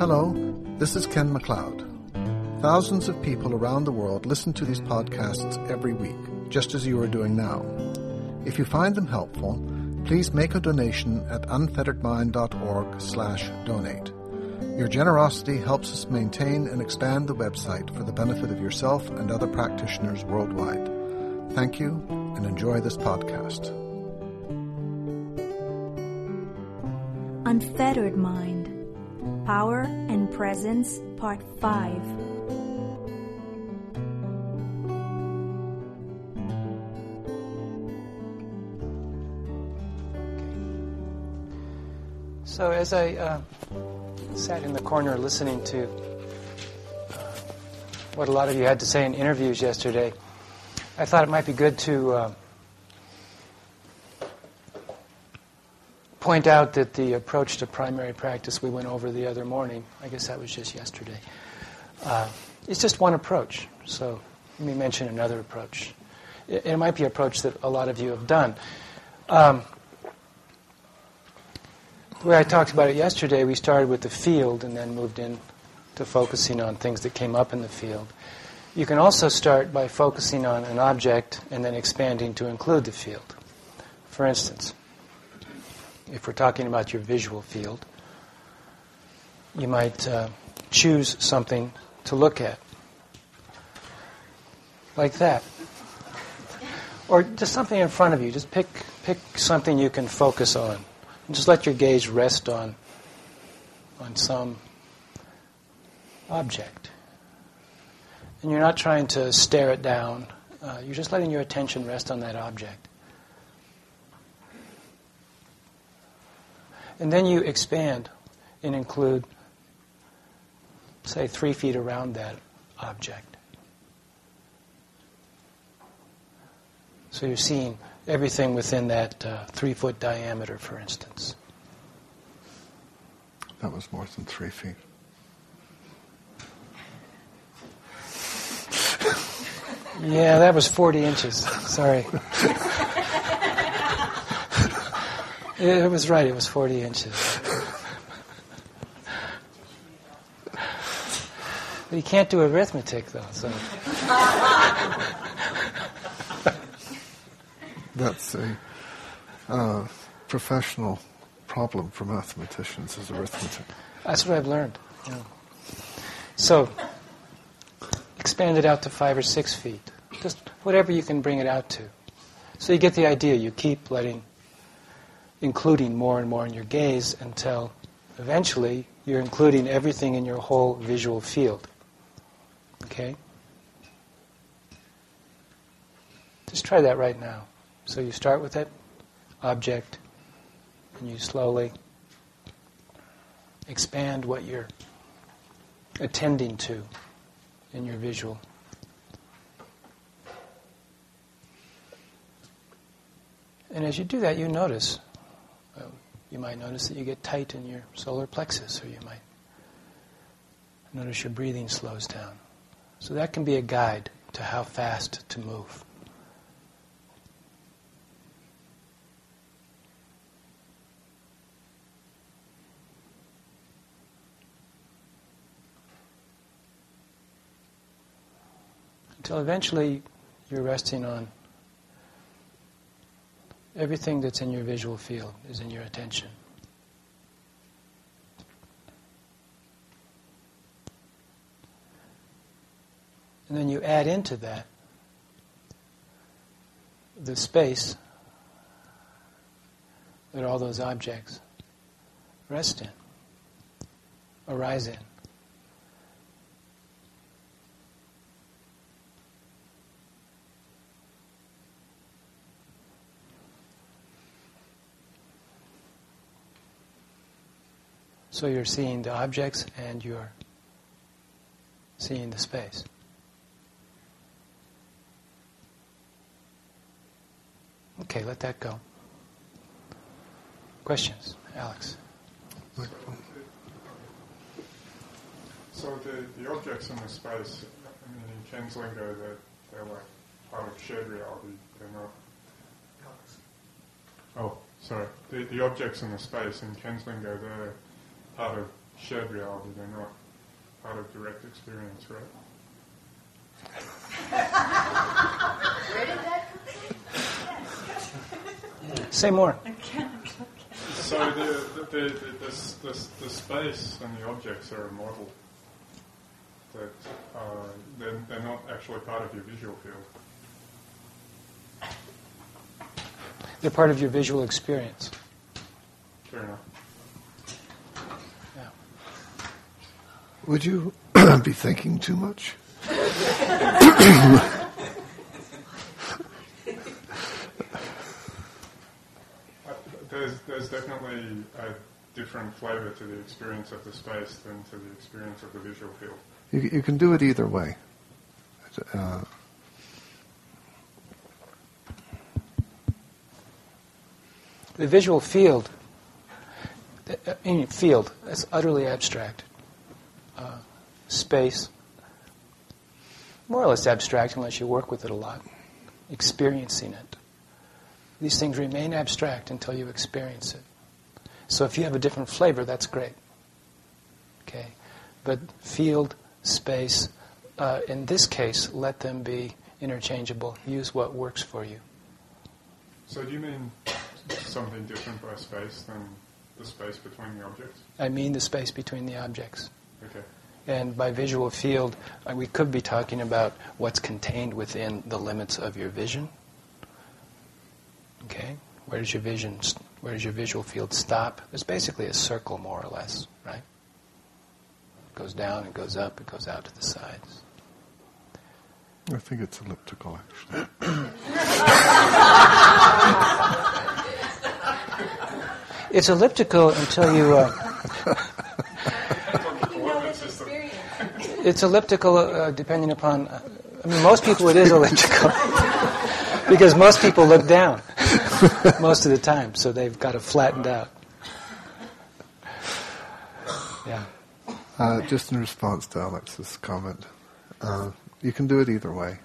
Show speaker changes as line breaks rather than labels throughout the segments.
Hello, this is Ken MacLeod. Thousands of people around the world listen to these podcasts every week, just as you are doing now. If you find them helpful, please make a donation at unfetteredmind.org/donate. Your generosity helps us maintain and expand the website for the benefit of yourself and other practitioners worldwide. Thank you, and enjoy this podcast.
Unfettered Mind, Power and Presence, Part 5.
So as I sat in the corner listening to what a lot of you had to say in interviews yesterday, I thought it might be good to point out that the approach to primary practice we went over the other morning, I guess that was just yesterday, it's just one approach. So let me mention another approach. It might be an approach that a lot of you have done. The way I talked about it yesterday, we started with the field and then moved in to focusing on things that came up in the field. You can also start by focusing on an object and then expanding to include the field. For instance, if we're talking about your visual field, you might choose something to look at, like that. Or just something in front of you. Just pick something you can focus on. And just let your gaze rest on some object. And you're not trying to stare it down. You're just letting your attention rest on that object. And then you expand and include, say, 3 feet around that object. So you're seeing everything within that 3-foot diameter, for instance.
That was more than 3 feet.
Yeah, that was 40 inches. Sorry. It was right, it was 40 inches. But you can't do arithmetic, though, so...
That's a professional problem for mathematicians, is arithmetic.
That's what I've learned. Yeah. So, expand it out to 5 or 6 feet. Just whatever you can bring it out to. So you get the idea. You keep including more and more in your gaze until eventually you're including everything in your whole visual field. Okay? Just try that right now. So you start with that object, and you slowly expand what you're attending to in your visual. And as you do that, you notice. You might notice that you get tight in your solar plexus, or you might notice your breathing slows down. So that can be a guide to how fast to move. Until eventually you're resting on everything that's in your visual field is in your attention. And then you add into that the space that all those objects rest in, arise in. So you're seeing the objects and you're seeing the space. Okay, let that go. Questions? Alex?
So the objects in the space, I mean, in Ken's lingo, they're like part of shared reality. They're not... Oh, sorry. The objects in the space in Ken's lingo, they're part of shared reality. They're not part of direct experience, right?
Where did that come?
Say more.
So the space and the objects are a model that they're not actually part of your visual field.
They're part of your visual experience.
Fair enough.
Yeah.
Would you be thinking too much?
There's definitely a different flavour to the experience of the space than to the experience of the visual field.
You can do it either way.
The visual field, is utterly abstract. Space, more or less abstract unless you work with it a lot, experiencing it. These things remain abstract until you experience it. So if you have a different flavor, that's great. Okay, but field, space, in this case, let them be interchangeable. Use what works for you.
So do you mean something different by space than the space between the objects?
I mean the space between the objects.
Okay.
And by visual field, we could be talking about what's contained within the limits of your vision. Okay, where does your visual field stop? It's basically a circle, more or less, right? It goes down, it goes up, it goes out to the sides.
I think it's elliptical, actually.
It's elliptical until you... It's elliptical depending upon... most people it is elliptical. Because most people look down most of the time, so they've got it flattened out. Yeah.
Just in response to Alex's comment, you can do it either way.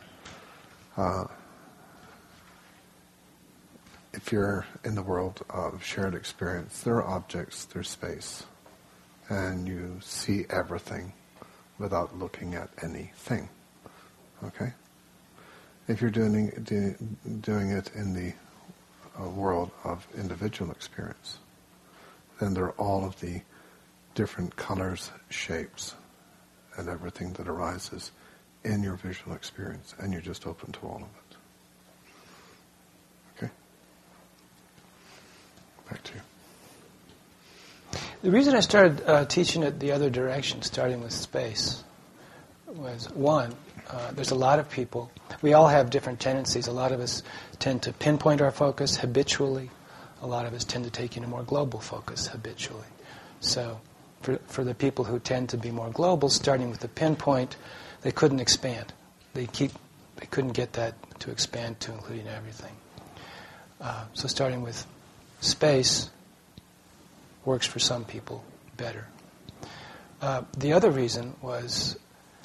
If you're in the world of shared experience, there are objects, there's space, and you see everything without looking at anything. Okay? If you're doing it in the world of individual experience, then there are all of the different colors, shapes, and everything that arises in your visual experience, and you're just open to all of it. Okay? Back to you.
The reason I started teaching it the other direction, starting with space, was one, there's a lot of people, we all have different tendencies. A lot of us tend to pinpoint our focus habitually. A lot of us tend to take in a more global focus habitually. So for the people who tend to be more global, starting with the pinpoint, they couldn't expand. They couldn't get that to expand to including everything. So starting with space works for some people better. The other reason was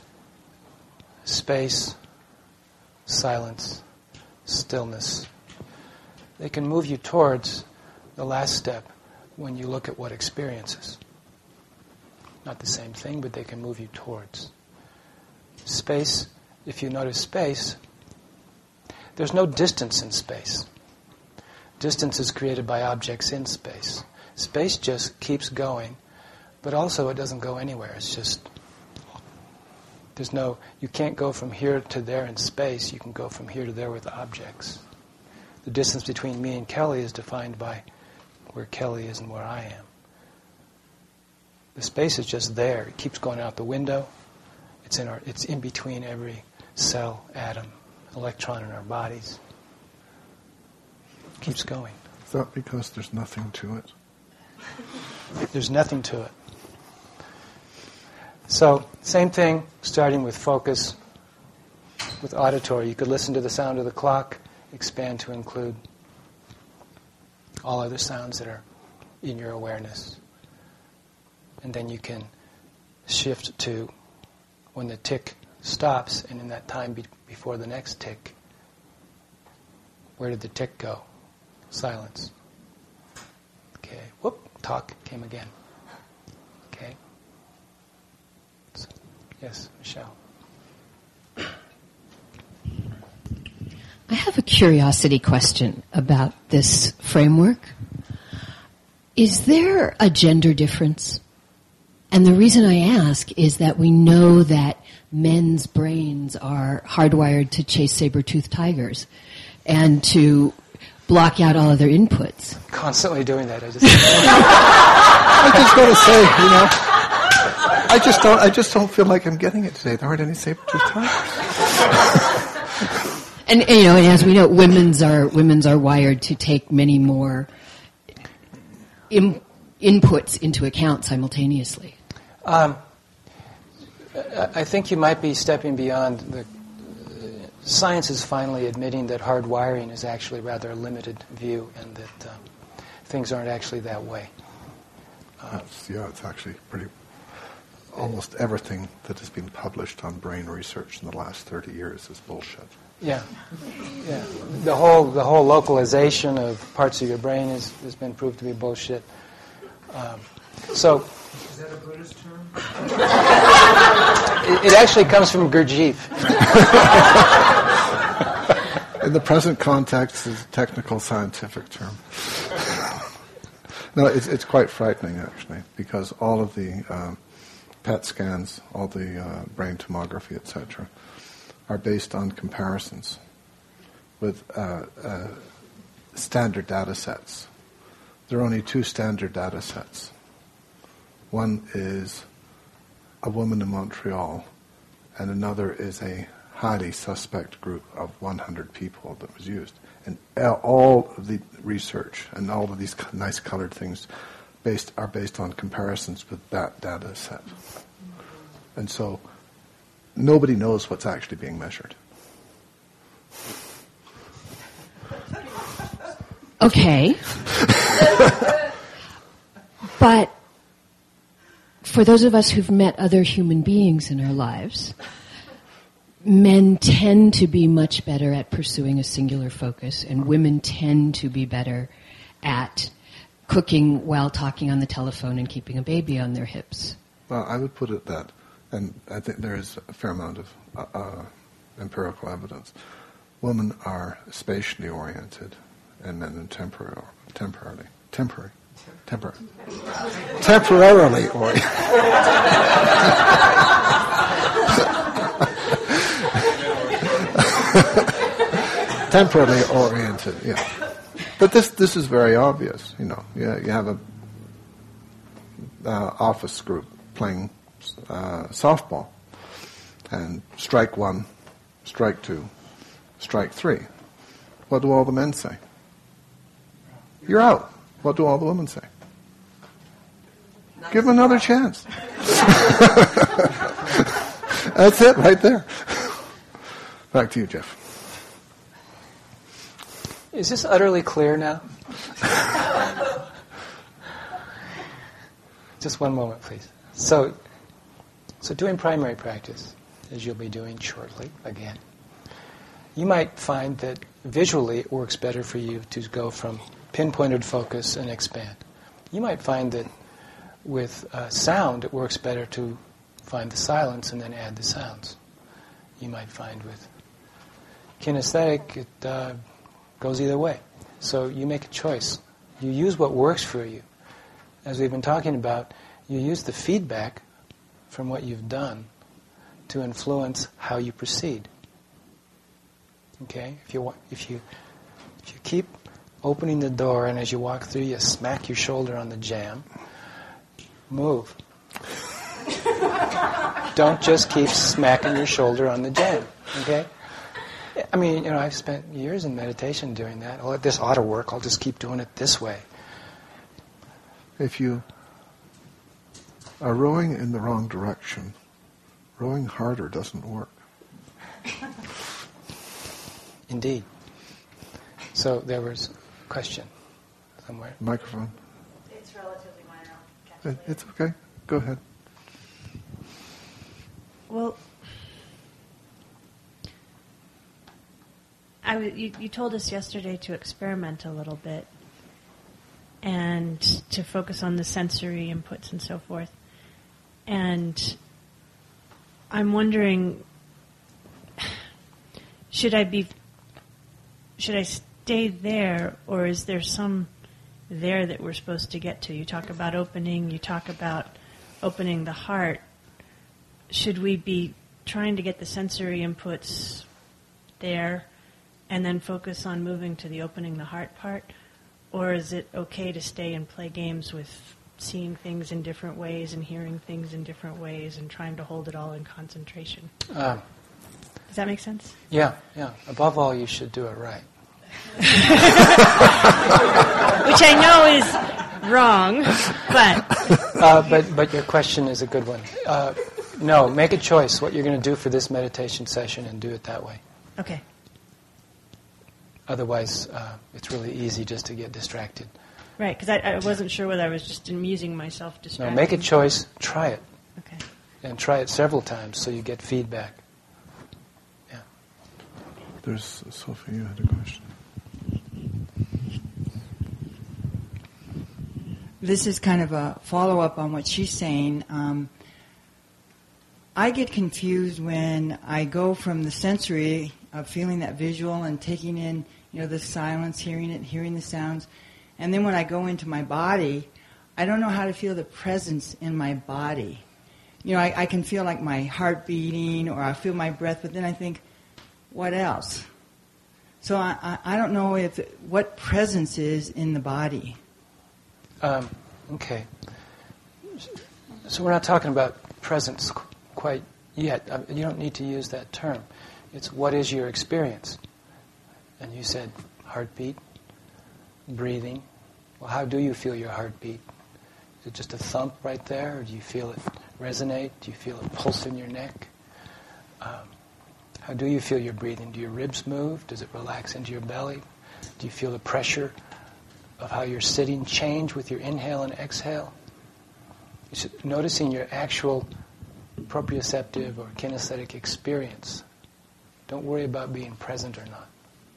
space, silence, stillness. They can move you towards the last step when you look at what experience is. Not the same thing, but they can move you towards. Space, if you notice space, there's no distance in space. Distance is created by objects in space. Space just keeps going, but also it doesn't go anywhere. It's just, you can't go from here to there in space. You can go from here to there with objects. The distance between me and Kelly is defined by where Kelly is and where I am. The space is just there. It keeps going out the window. It's in between every cell, atom, electron in our bodies. It keeps going.
Is that because there's nothing to it?
There's nothing to it. So, same thing, starting with focus, with auditory. You could listen to the sound of the clock, expand to include all other sounds that are in your awareness. And then you can shift to when the tick stops, and in that time before the next tick, where did the tick go? Silence. Okay, whoop, talk came again. Okay, Yes, Michelle.
I have a curiosity question about this framework. Is there a gender difference? And the reason I ask is that we know that men's brains are hardwired to chase saber-toothed tigers and to block out all other inputs.
Constantly doing that.
I just got to say, I just don't feel like I'm getting it today. There aren't any saber-toothed tigers.
And and as we know, women's are wired to take many more inputs into account simultaneously.
I think you might be stepping beyond the. Science is finally admitting that hardwiring is actually rather a limited view, and that things aren't actually that way.
It's actually pretty. Almost everything that has been published on brain research in the last 30 years is bullshit.
Yeah. The whole localization of parts of your brain has been proved to be bullshit. So.
Is that a Buddhist term?
It actually comes from Gurdjieff.
In the present context, it's a technical scientific term. No, it's quite frightening actually, because all of the PET scans, all the brain tomography, etc., are based on comparisons with standard data sets. There are only two standard data sets. One is a woman in Montreal, and another is a highly suspect group of 100 people that was used. And all of the research and all of these nice colored things are based on comparisons with that data set. And so nobody knows what's actually being measured.
Okay. But for those of us who've met other human beings in our lives, men tend to be much better at pursuing a singular focus, and women tend to be better at cooking while talking on the telephone and keeping a baby on their hips.
Well, I would put it that, and I think there is a fair amount of empirical evidence. Women are spatially oriented, and men are temporarily oriented. Temporally oriented, yeah. But this is very obvious, you have a office group playing softball, and strike one, strike two, strike three. What do all the men say? You're out. What do all the women say? Give them another chance. That's it right there. Back to you, Jeff.
Is this utterly clear now? Just one moment, please. So doing primary practice, as you'll be doing shortly again, you might find that visually it works better for you to go from pinpointed focus and expand. You might find that with sound it works better to find the silence and then add the sounds. You might find with kinesthetic it goes either way. So you make a choice. You use what works for you. As we've been talking about, you use the feedback from what you've done to influence how you proceed. Okay? If you keep opening the door and as you walk through you smack your shoulder on the jamb, move. Don't just keep smacking your shoulder on the jamb. Okay? I mean, I've spent years in meditation doing that. Oh, this ought to work. I'll just keep doing it this way.
If you are rowing in the wrong direction, rowing harder doesn't work.
Indeed. So there was a question somewhere.
Microphone.
It's relatively minor.
It's okay. Go ahead.
Well, you told us yesterday to experiment a little bit and to focus on the sensory inputs and so forth. And I'm wondering, should I stay there, or is there some there that we're supposed to get to? You talk about opening, you talk about opening the heart. Should we be trying to get the sensory inputs there and then focus on moving to the opening the heart part? Or is it okay to stay and play games with seeing things in different ways and hearing things in different ways and trying to hold it all in concentration? Does that make sense?
Yeah. Above all, you should do it right.
Which I know is wrong,
but your question is a good one. No, make a choice what you're going to do for this meditation session and do it that way.
Okay.
Otherwise, it's really easy just to get distracted.
Right, because I wasn't sure whether I was just amusing myself distracted.
No, make a choice, try it.
Okay.
And try it several times so you get feedback. Yeah.
There's Sophie, you had a question.
This is kind of a follow-up on what she's saying. I get confused when I go from the sensory of feeling that visual and taking in, the silence, hearing it, hearing the sounds, and then when I go into my body, I don't know how to feel the presence in my body. I can feel like my heart beating, or I feel my breath, but then I think, what else? So I don't know what presence is in the body.
Okay. So we're not talking about presence quite yet. You don't need to use that term. It's what is your experience? And you said heartbeat, breathing. Well, how do you feel your heartbeat? Is it just a thump right there, or do you feel it resonate? Do you feel a pulse in your neck? How do you feel your breathing? Do your ribs move? Does it relax into your belly? Do you feel the pressure of how you're sitting change with your inhale and exhale? Noticing your actual proprioceptive or kinesthetic experience. Don't worry about being present or not.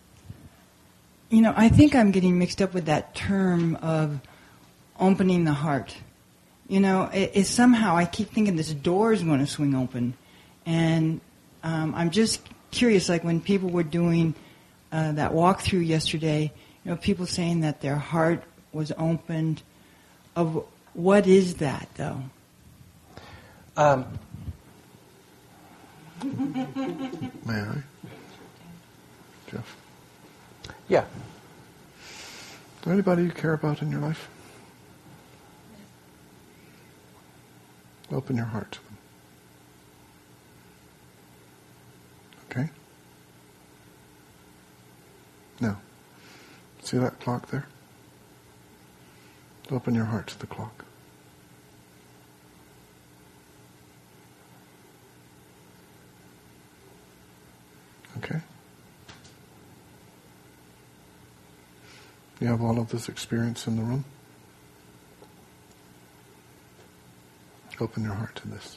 I think I'm getting mixed up with that term of opening the heart. It's somehow I keep thinking this door is going to swing open. And I'm just curious, like when people were doing that walkthrough yesterday, people saying that their heart was opened. Of what is that, though?
May I? Jeff?
Yeah.
Is there anybody you care about in your life? Open your heart to them. Okay? Now, see that clock there? Open your heart to the clock. Okay? You have all of this experience in the room? Open your heart to this.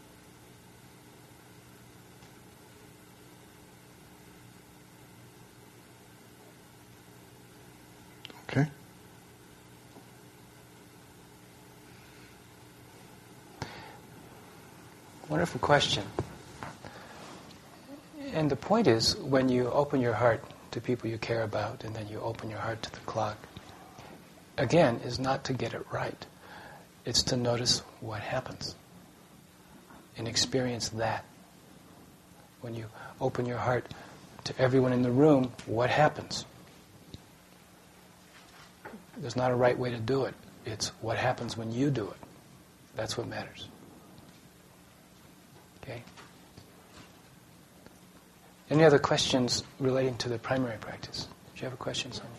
Okay?
Wonderful question. And the point is, when you open your heart to people you care about, and then you open your heart to the clock, again, is not to get it right. It's to notice what happens and experience that. When you open your heart to everyone in the room, what happens? There's not a right way to do it. It's what happens when you do it. That's what matters. Okay? Any other questions relating to the primary practice? Do you have a question, Sonia?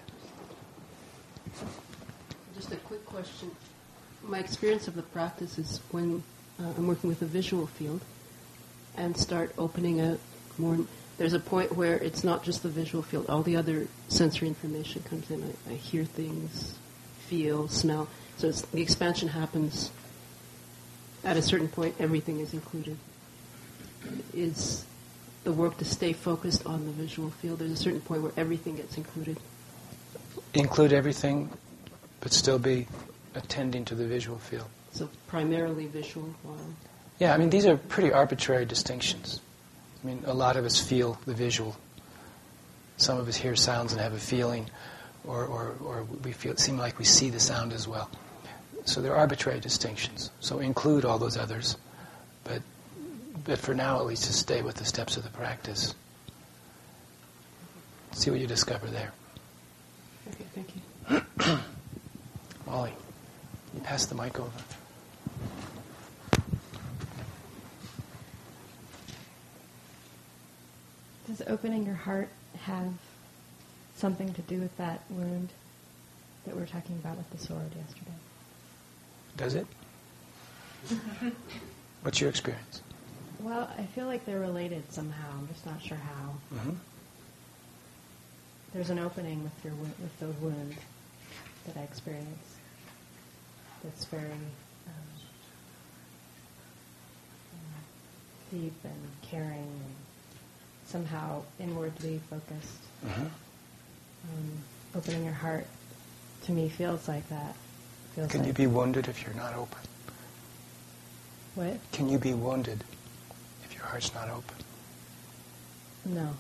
Just a quick question. My experience of the practice is when I'm working with a visual field and start opening out more. There's a point where it's not just the visual field. All the other sensory information comes in. I hear things, feel, smell. So the expansion happens at a certain point. Everything is included. Is the work to stay focused on the visual field? There's a certain point where everything gets included.
Include everything, but still be attending to the visual field.
So primarily visual. While
Yeah, I mean, these are pretty arbitrary distinctions. I mean, a lot of us feel the visual. Some of us hear sounds and have a feeling, or we feel it seem like we see the sound as well. So they're arbitrary distinctions. So include all those others, but for now at least just stay with the steps of the practice. See what you discover there.
Okay, thank you.
Molly, you pass the mic over.
Does opening your heart have something to do with that wound that we were talking about with the sword yesterday?
Does it? What's your experience?
Well, I feel like they're related somehow. I'm just not sure how.
Mm-hmm.
There's an opening with the wound that I experience that's very deep and caring and somehow inwardly focused.
Mm-hmm.
Opening your heart to me feels like that.
Can you be wounded if you're not open?
What?
Can you be wounded if your heart's not open?
No.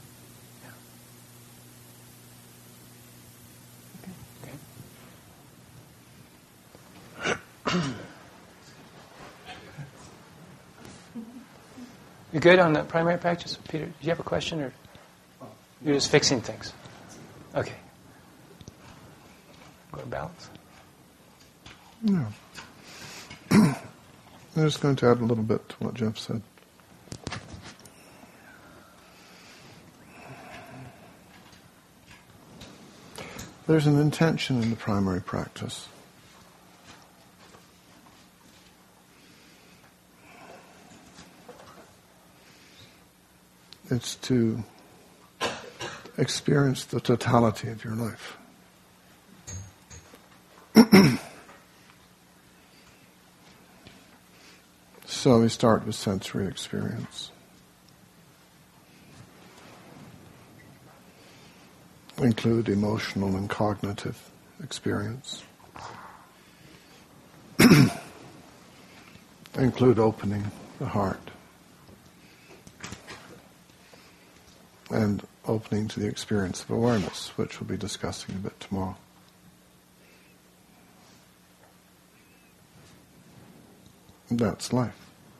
Yeah. Okay. You good on the primary practice, Peter? Do you have a question, or you're just fixing things? Okay. Go to balance.
No. I'm just going to add a little bit to what Jeff said. There's an intention in the primary practice. It's to experience the totality of your life. So we start with sensory experience. Include emotional and cognitive experience. Include opening the heart. And opening to the experience of awareness, which we'll be discussing a bit tomorrow. That's life.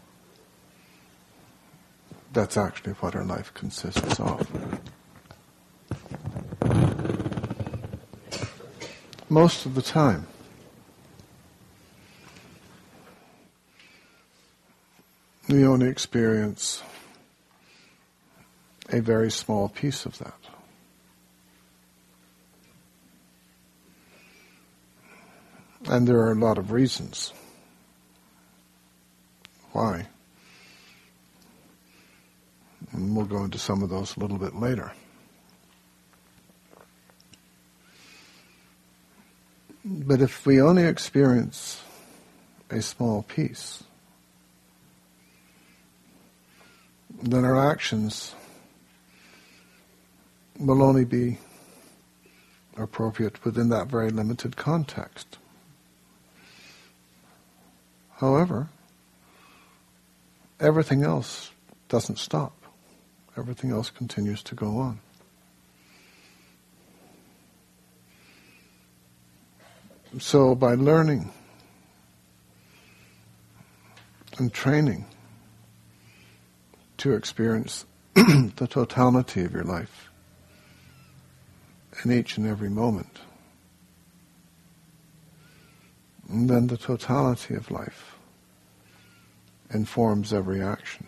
That's actually what our life consists of. Most of the time, we only experience a very small piece of that. And there are a lot of reasons why. And we'll go into some of those a little bit later. But if we only experience a small piece, then our actions will only be appropriate within that very limited context. However, everything else doesn't stop. Everything else continues to go on. So by learning and training to experience the totality of your life in each and every moment, and then the totality of life informs every action.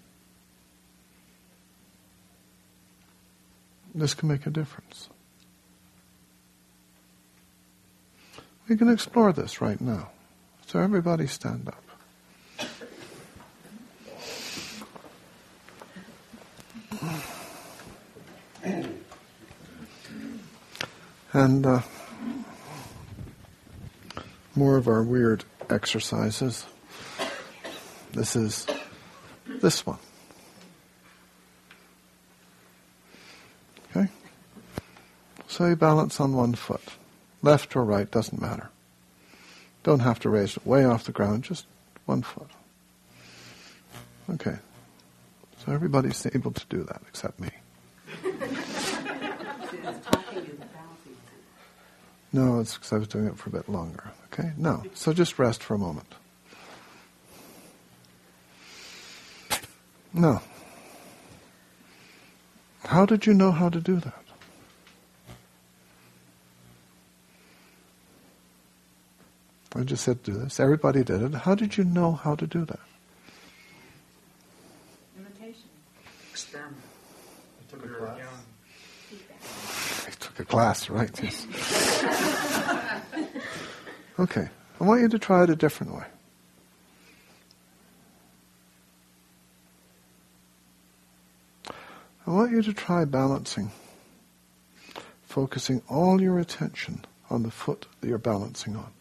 This can make a difference. We can explore this right now. So everybody stand up. And more of our weird exercises. This is this one. Okay? So you balance on one foot. Left or right, doesn't matter. Don't have to raise it way off the ground, just one foot. Okay. So everybody's able to do that except me. No, it's because I was doing it for a bit longer. Okay? No. So just rest for a moment. No. How did you know how to do that? I just said do this. Everybody did it. How did you know how to do that?
Imitation.
Experiment. I took a class.
I took a class, right? Yes. Okay. I want you to try it a different way. I want you to try balancing, focusing all your attention on the foot that you're balancing on.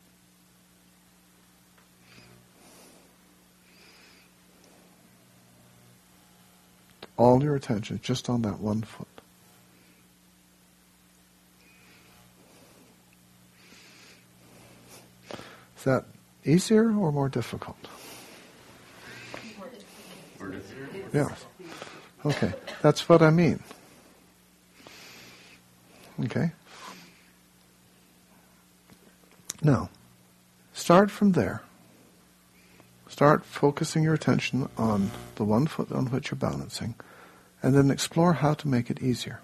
All your attention just on that one foot. Is that easier or more difficult? Yes. Okay, that's what I mean. Okay. Now, start from there. Start focusing your attention on the one foot on which you're balancing, and then explore how to make it easier.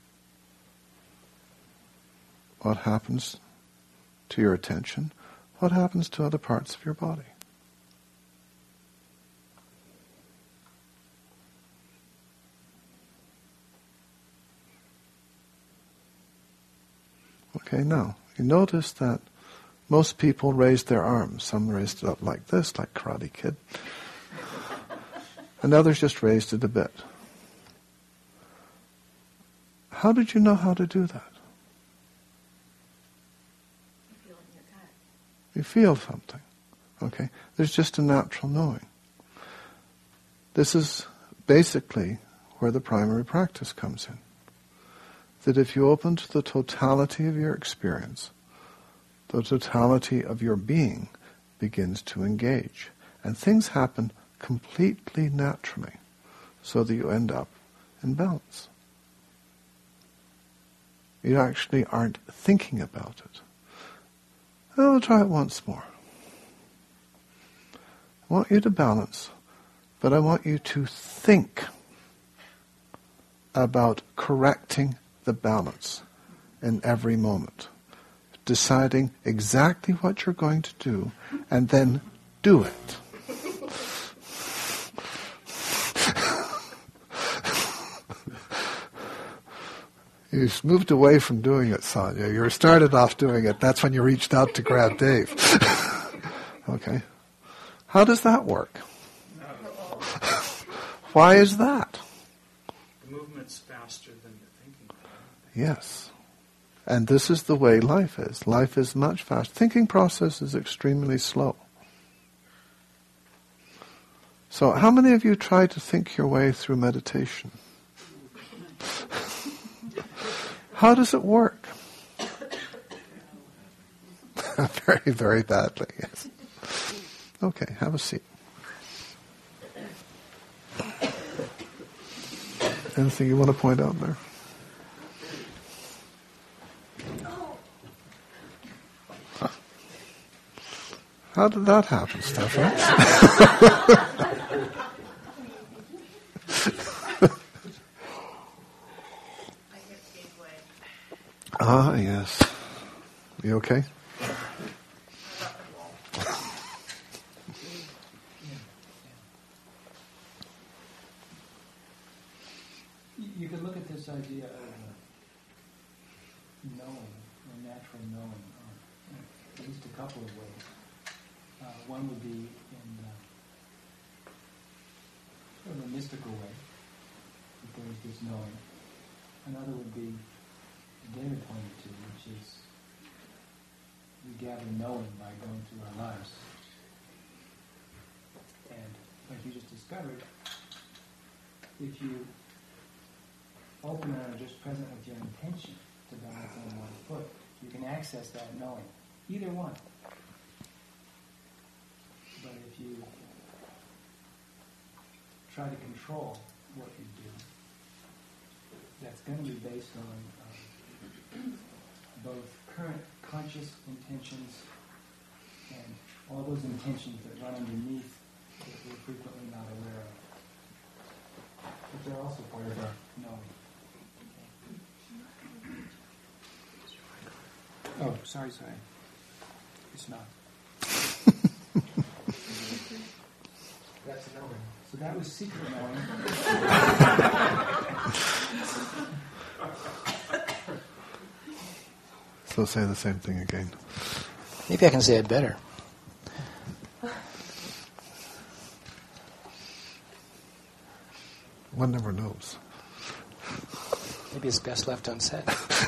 What happens to your attention? What happens to other parts of your body? Okay, now, you notice that most people raise their arms. Some raised it up like this, like Karate Kid. And others just raised it a bit. How did you know how to do that? You feel something. Okay? There's just a natural knowing. This is basically where the primary practice comes in. That if you open to the totality of your experience, the totality of your being begins to engage. And things happen completely naturally, so that you end up in balance. You actually aren't thinking about it. I'll try it once more. I want you to balance, but I want you to think about correcting the balance in every moment. Deciding exactly what you're going to do, and then do it. You moved away from doing it, Sonia. You started off doing it. That's when you reached out to grab Dave. Okay. How does that work? Why is that?
The movement's faster than you're thinking.
Yes. And this is the way life is. Life is much faster. Thinking process is extremely slow. So how many of you try to think your way through meditation? How does it work? Very, very badly, yes. Okay, have a seat. Anything you want to point out there? How did that happen, Stefan? Ah, yes. You okay?
You can look at this idea of knowing, or natural knowing, or at least a couple of ways. One would be in sort of a mystical way, that there is this knowing. Another would be, David pointed to, which is we gather knowing by going through our lives. And like you just discovered, if you open and are just present with your intention to balance on one foot, you can access that knowing. Either one. But if you try to control what you do. That's going to be based on both current conscious intentions and all those intentions that run underneath that we're frequently not aware of. But they're also part of our knowing. Oh, sorry. It's not. That's knowing. So that was secret knowing.
So say the same thing again.
Maybe I can say it better.
One never knows.
Maybe it's best left unsaid.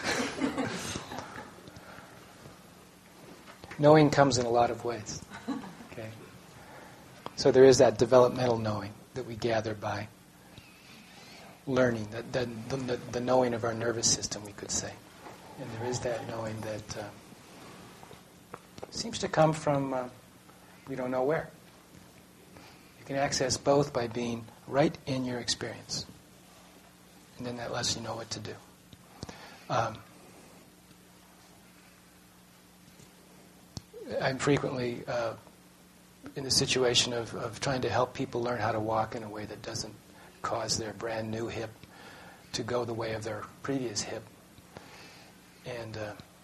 Knowing comes in a lot of ways. Okay. So there is that developmental knowing that we gather by learning, the knowing of our nervous system, we could say. And there is that knowing that seems to come from we don't know where. You can access both by being right in your experience. And then that lets you know what to do. I'm frequently in the situation of trying to help people learn how to walk in a way that doesn't cause their brand new hip to go the way of their previous hip. And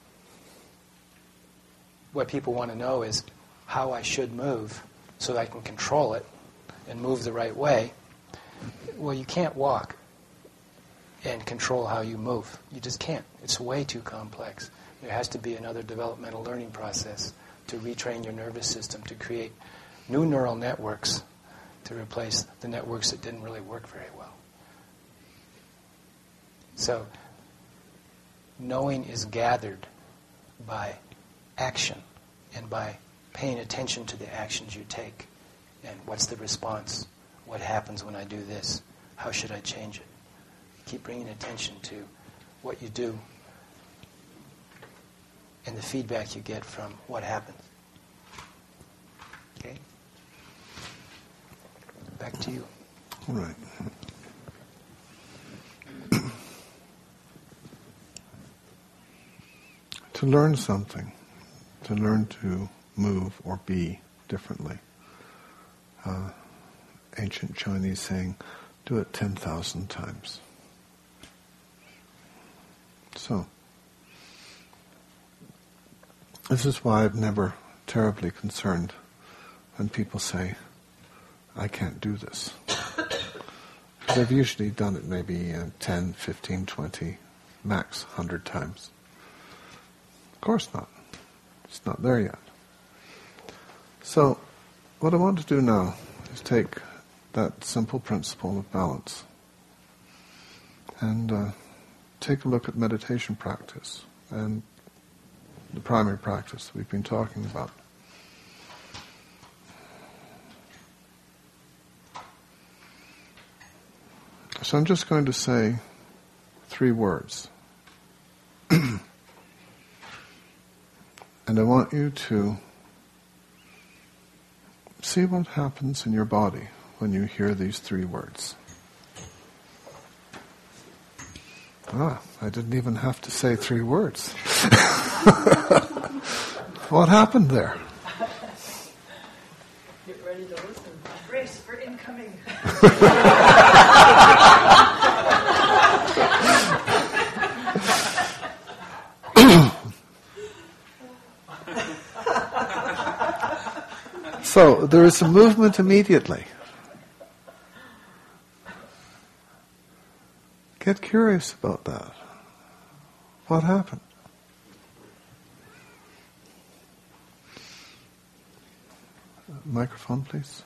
what people want to know is how I should move so that I can control it and move the right way. Well, you can't walk and control how you move. You just can't. It's way too complex. There has to be another developmental learning process to retrain your nervous system, to create new neural networks to replace the networks that didn't really work very well. So, knowing is gathered by action and by paying attention to the actions you take. And what's the response? What happens when I do this? How should I change it? Keep bringing attention to what you do and the feedback you get from what happens. Okay? Back to you.
All right. To learn something, to learn to move or be differently. Ancient Chinese saying, do it 10,000 times. So, this is why I'm never terribly concerned when people say, I can't do this. Because I've usually done it maybe 10, 15, 20, max 100 times. Of course not. It's not there yet. So, what I want to do now is take that simple principle of balance and take a look at meditation practice and the primary practice that we've been talking about. So I'm just going to say 3 words. And I want you to see what happens in your body when you hear these 3 words. I didn't even have to say 3 words. What happened there?
Get ready to listen.
Brace for incoming.
So there is a movement immediately. Get curious about that. What happened? Microphone, please.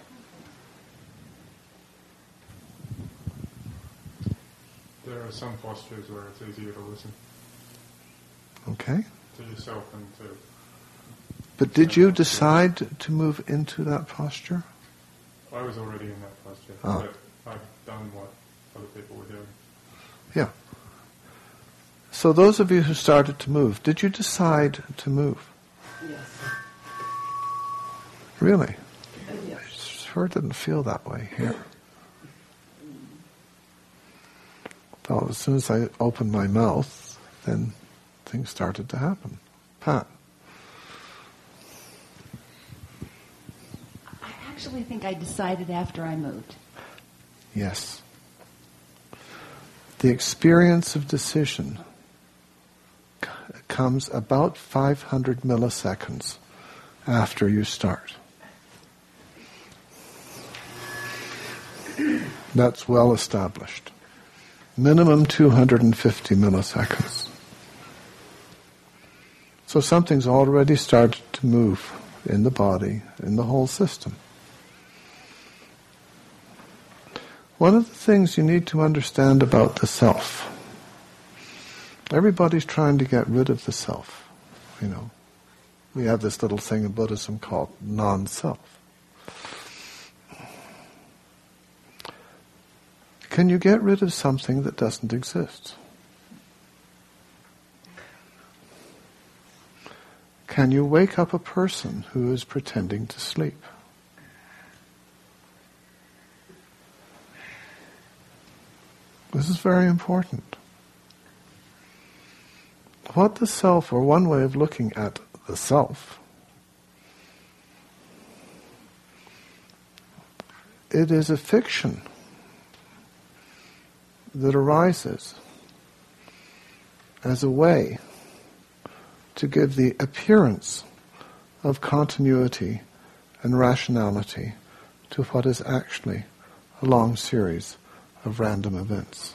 There are some postures where it's easier to listen
Okay.
to yourself and to...
But did you decide to move into that posture?
I was already in that posture,
Oh.
but I've done what other people were doing.
Yeah. So those of you who started to move, did you decide to move?
Yes.
Really?
Yeah.
I sure didn't feel that way here. So as soon as I opened my mouth, then things started to happen. Pat?
I actually think I decided after I moved.
Yes. The experience of decision comes about 500 milliseconds after you start. That's well established. Minimum 250 milliseconds. So something's already started to move in the body, in the whole system. One of the things you need to understand about the self, everybody's trying to get rid of the self, you know. We have this little thing in Buddhism called non-self. Can you get rid of something that doesn't exist? Can you wake up a person who is pretending to sleep? This is very important. What the self, or one way of looking at the self, it is a fiction that arises as a way to give the appearance of continuity and rationality to what is actually a long series of random events.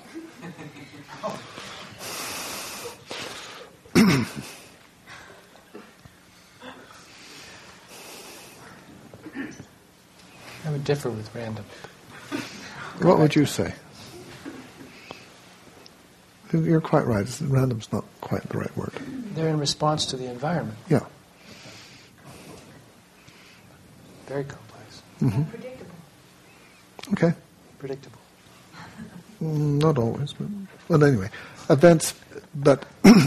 I would differ with random.
What would you say? You're quite right. Random's not quite the right word.
They're in response to the environment.
Yeah.
Very complex.
Mm-hmm.
Predictable.
Okay.
Predictable.
Not always, but anyway. Events, but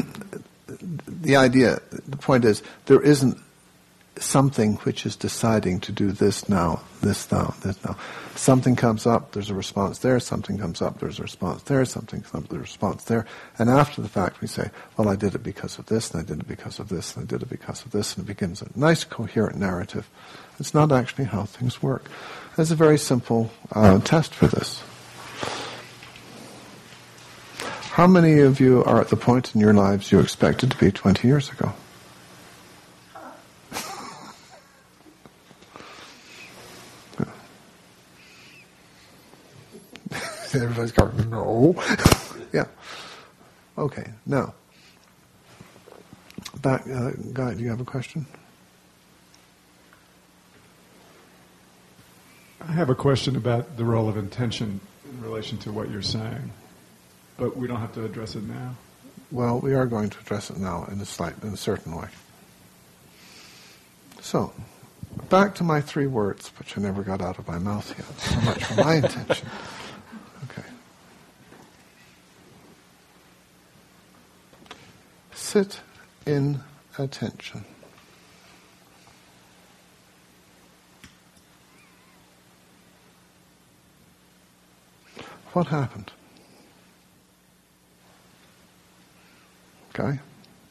the point is, there isn't something which is deciding to do this now, this now, this now. Something comes up, there's a response there, something comes up, there's a response there, something comes up, there's a response there, and after the fact we say, well, I did it because of this, and I did it because of this, and I did it because of this, and it begins a nice coherent narrative. It's not actually how things work. There's a very simple test for this. How many of you are at the point in your lives you expected to be 20 years ago? Everybody's going, no. Yeah. Okay, now. Back, Guy, do you have a question?
I have a question about the role of intention in relation to what you're saying, but we don't have to address it now.
Well, we are going to address it now in a certain way. So, back to my 3 words, which I never got out of my mouth yet. So much for my intention. Okay. Sit in attention. What happened? Okay.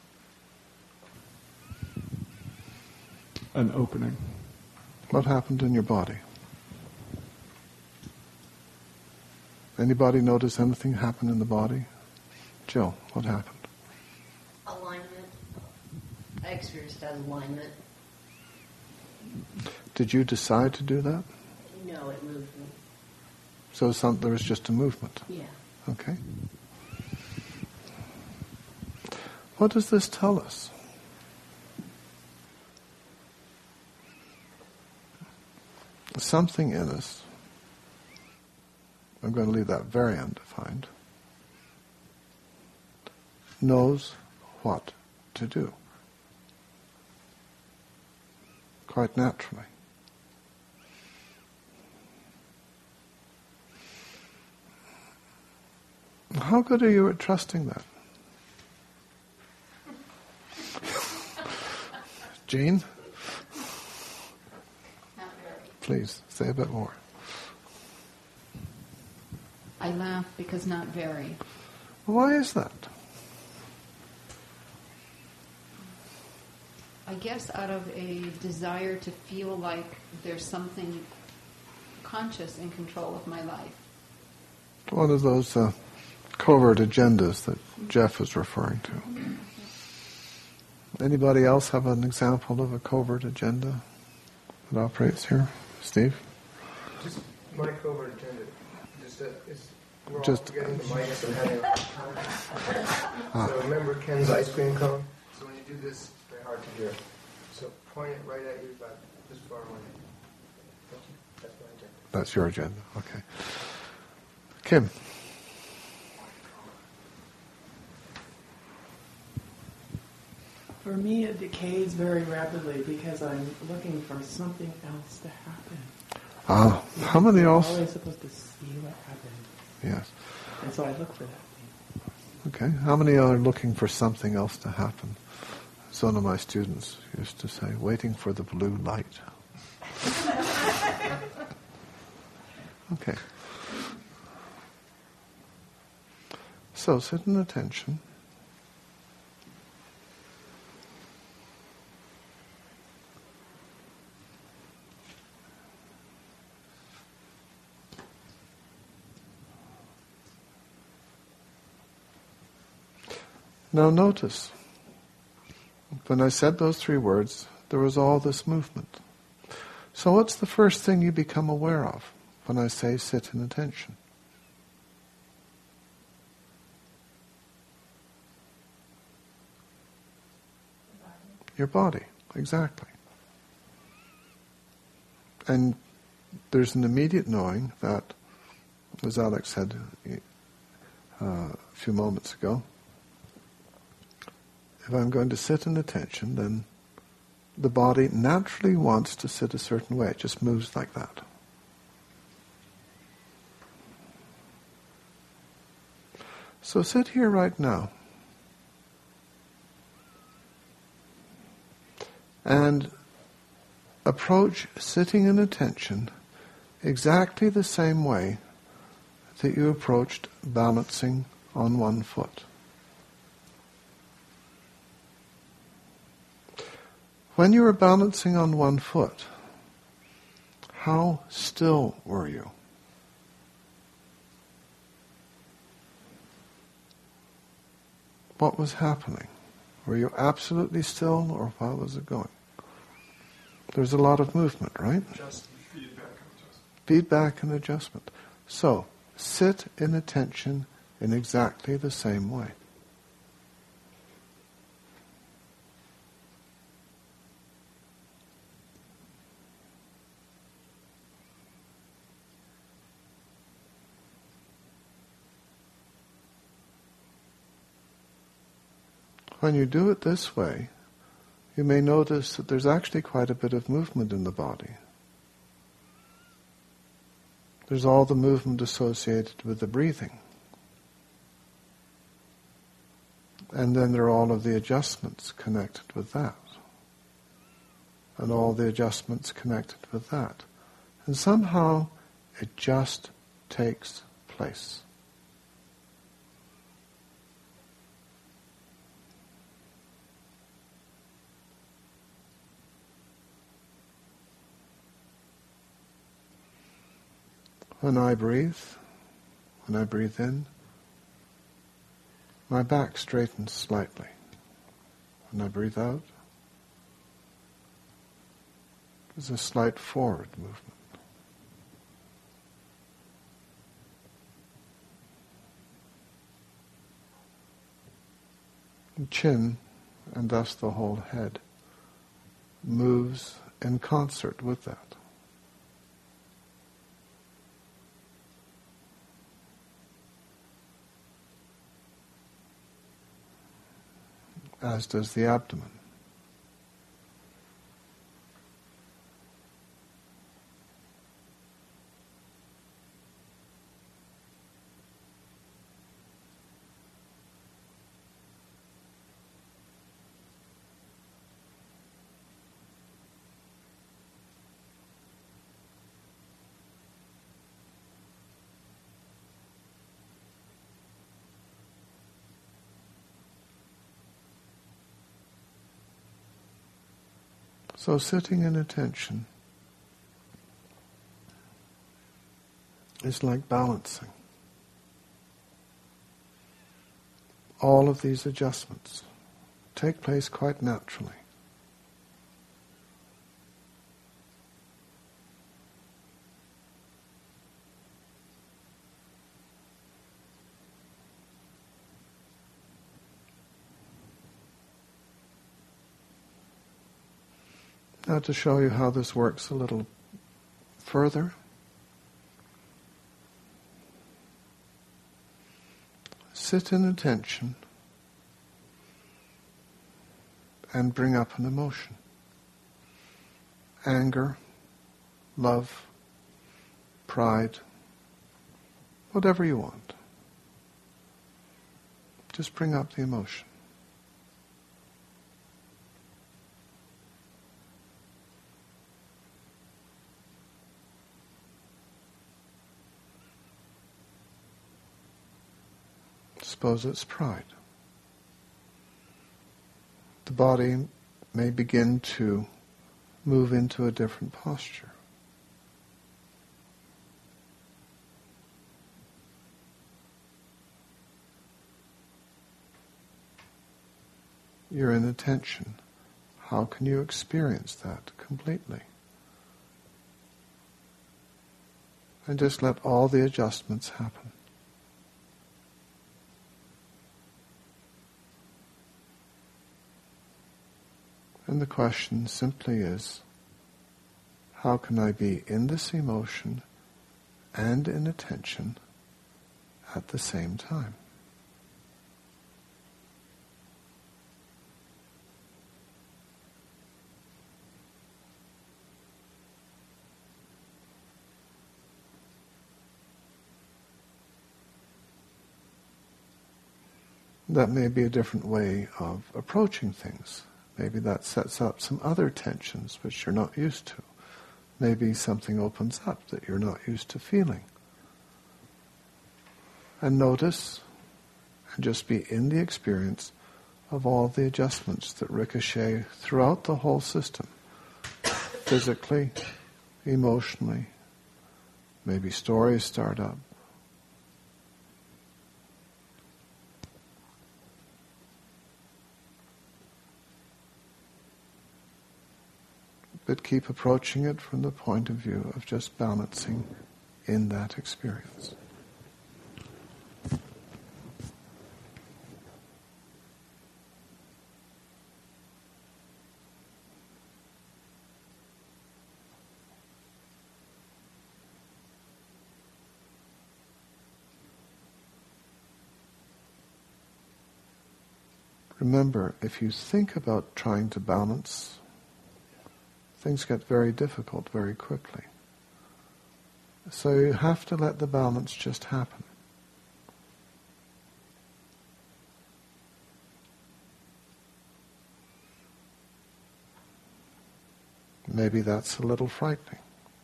An opening.
What happened in your body? Anybody notice anything happen in the body? Jill, what happened?
Alignment. I experienced that alignment.
Did you decide to do that?
No, it moved me.
So there was just a movement?
Yeah.
Okay. What does this tell us? Something in us, I'm going to leave that very undefined, knows what to do. Quite naturally. How good are you at trusting that? Jean? Please, say a bit more.
I laugh because not very.
Why is that?
I guess out of a desire to feel like there's something conscious in control of my life.
One of those covert agendas that Jeff is referring to. Anybody else have an example of a covert agenda that operates here? Steve?
Just my covert agenda. Is we're
Just
all getting the mics and having So remember Ken's ice cream cone? So when you do this, it's very hard to hear. So point it right at you about this far away. That's my agenda.
That's your agenda. Okay. Kim?
For me, it decays very rapidly because I'm looking for something else to happen.
How many
You're
else?
always supposed to see what happens.
Yes.
And so I look for that thing.
Okay. How many are looking for something else to happen? As one of my students used to say, waiting for the blue light. Okay. So sit in attention. Now notice, when I said those three words, there was all this movement. So what's the first thing you become aware of when I say sit in attention? Your body, exactly. And there's an immediate knowing that, as Alex said a few moments ago, if I'm going to sit in attention, then the body naturally wants to sit a certain way. It just moves like that. So sit here right now. And approach sitting in attention exactly the same way that you approached balancing on one foot. When you were balancing on one foot, how still were you? What was happening? Were you absolutely still, or how was it going? There's a lot of movement, right?
Just feedback and adjustment.
Feedback and adjustment. So, sit in attention in exactly the same way. When you do it this way, you may notice that there's actually quite a bit of movement in the body. There's all the movement associated with the breathing. And then there are all of the adjustments connected with that. And all the adjustments connected with that. And somehow it just takes place. When I breathe in, my back straightens slightly. When I breathe out, there's a slight forward movement. The chin, and thus the whole head, moves in concert with that. As does the abdomen. So sitting in attention is like balancing. All of these adjustments take place quite naturally. Now, to show you how this works a little further, sit in attention and bring up an emotion. Anger, love, pride, whatever you want. Just bring up the emotion. Suppose it's pride. The body may begin to move into a different posture. You're in attention. How can you experience that completely? And just let all the adjustments happen. And the question simply is, how can I be in this emotion and in attention at the same time? That may be a different way of approaching things. Maybe that sets up some other tensions which you're not used to. Maybe something opens up that you're not used to feeling. And notice, and just be in the experience of all the adjustments that ricochet throughout the whole system. Physically, emotionally, maybe stories start up. But keep approaching it from the point of view of just balancing in that experience. Remember, if you think about trying to balance, things get very difficult very quickly. So you have to let the balance just happen. Maybe that's a little frightening.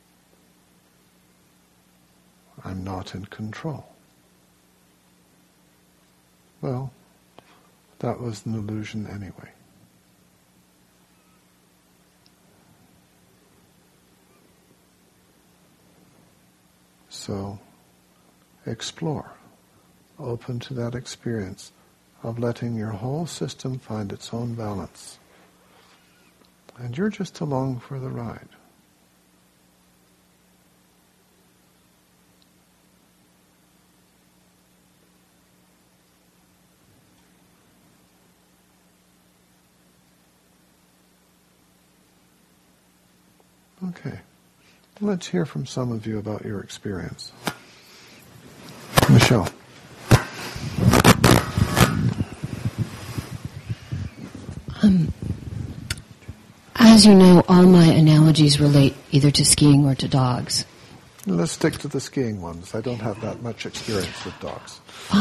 I'm not in control. Well, that was an illusion anyway. So, explore, open to that experience of letting your whole system find its own balance. And you're just along for the ride. Okay. Let's hear from some of you about your experience. Michelle.
As you know, all my analogies relate either to skiing or to dogs.
Let's stick to the skiing ones. I don't have that much experience with dogs.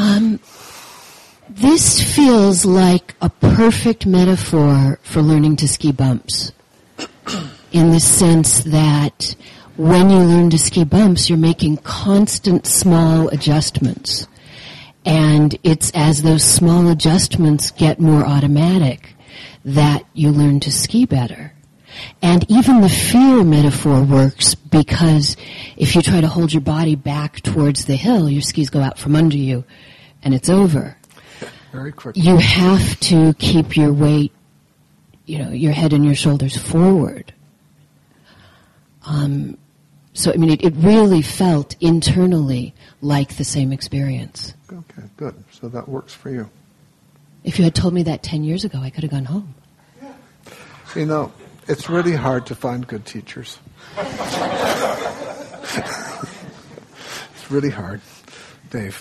This feels like a perfect metaphor for learning to ski bumps. In the sense that when you learn to ski bumps, you're making constant small adjustments. And it's as those small adjustments get more automatic that you learn to ski better. And even the fear metaphor works because if you try to hold your body back towards the hill, your skis go out from under you and it's over.
Very quickly.
You have to keep your weight, your head and your shoulders forward. So, it really felt internally like the same experience.
Okay, good. So that works for you.
If you had told me that 10 years ago, I could have gone home.
It's really hard to find good teachers. It's really hard. Dave.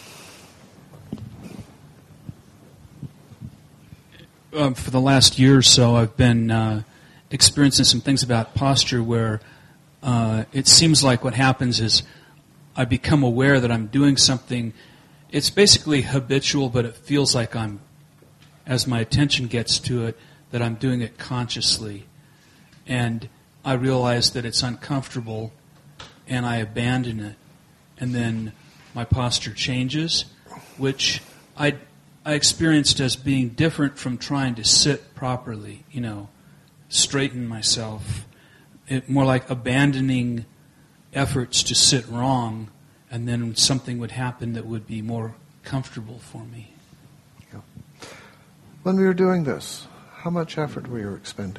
For the last year or so, I've been experiencing some things about posture where it seems like what happens is I become aware that I'm doing something. It's basically habitual, but it feels like as my attention gets to it, that I'm doing it consciously. And I realize that it's uncomfortable, and I abandon it. And then my posture changes, which I experienced as being different from trying to sit properly, straighten myself. More like abandoning efforts to sit wrong, and then something would happen that would be more comfortable for me.
Yeah. When we were doing this, how much effort were you expending?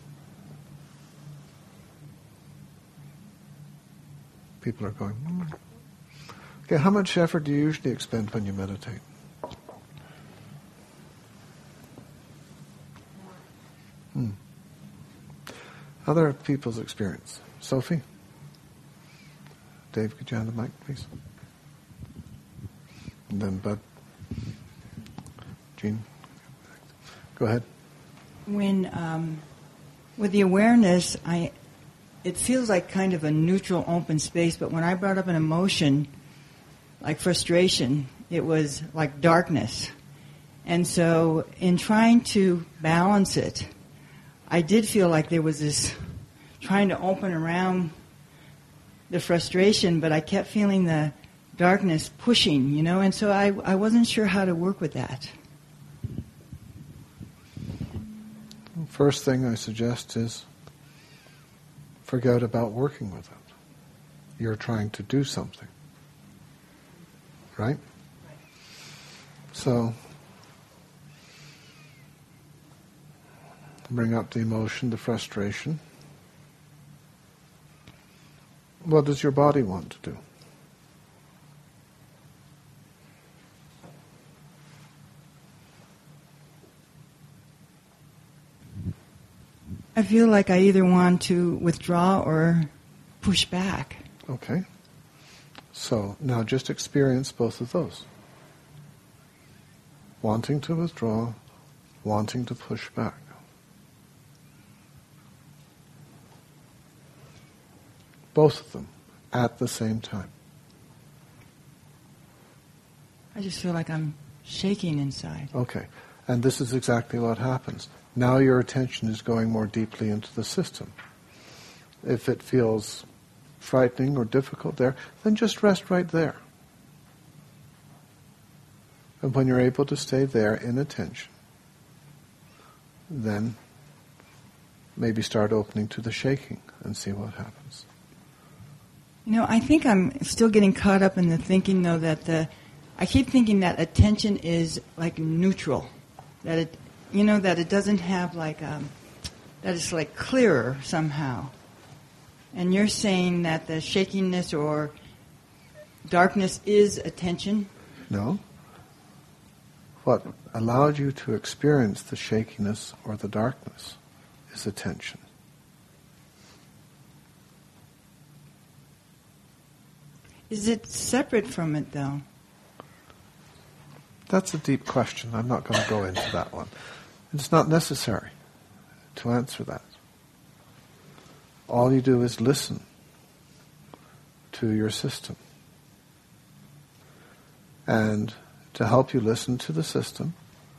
People are going, Okay, how much effort do you usually expend when you meditate? Other people's experience. Sophie? Dave, could you hand the mic, please? And then Bud. Jean? Go ahead.
When, with the awareness, it feels like kind of a neutral open space, but when I brought up an emotion, like frustration, it was like darkness. And so in trying to balance it, I did feel like there was this trying to open around the frustration, but I kept feeling the darkness pushing, and so I wasn't sure how to work with that.
First thing I suggest is forget about working with it. You're trying to do something. Right? So, bring up the emotion, the frustration. What does your body want to do?
I feel like I either want to withdraw or push back.
Okay. So now just experience both of those. Wanting to withdraw, wanting to push back. Both of them at the same time.
I just feel like I'm shaking inside.
Okay. And this is exactly what happens. Now your attention is going more deeply into the system. If it feels frightening or difficult there, then just rest right there. And when you're able to stay there in attention, then maybe start opening to the shaking and see what happens.
I think I'm still getting caught up in the thinking, though, that I keep thinking that attention is like neutral, that it, that it doesn't have like that it's like clearer somehow. And you're saying that the shakiness or darkness is attention?
No. What allowed you to experience the shakiness or the darkness is attention.
Is it separate from it, though?
That's a deep question. I'm not going to go into that one. It's not necessary to answer that. All you do is listen to your system. And to help you listen to the system,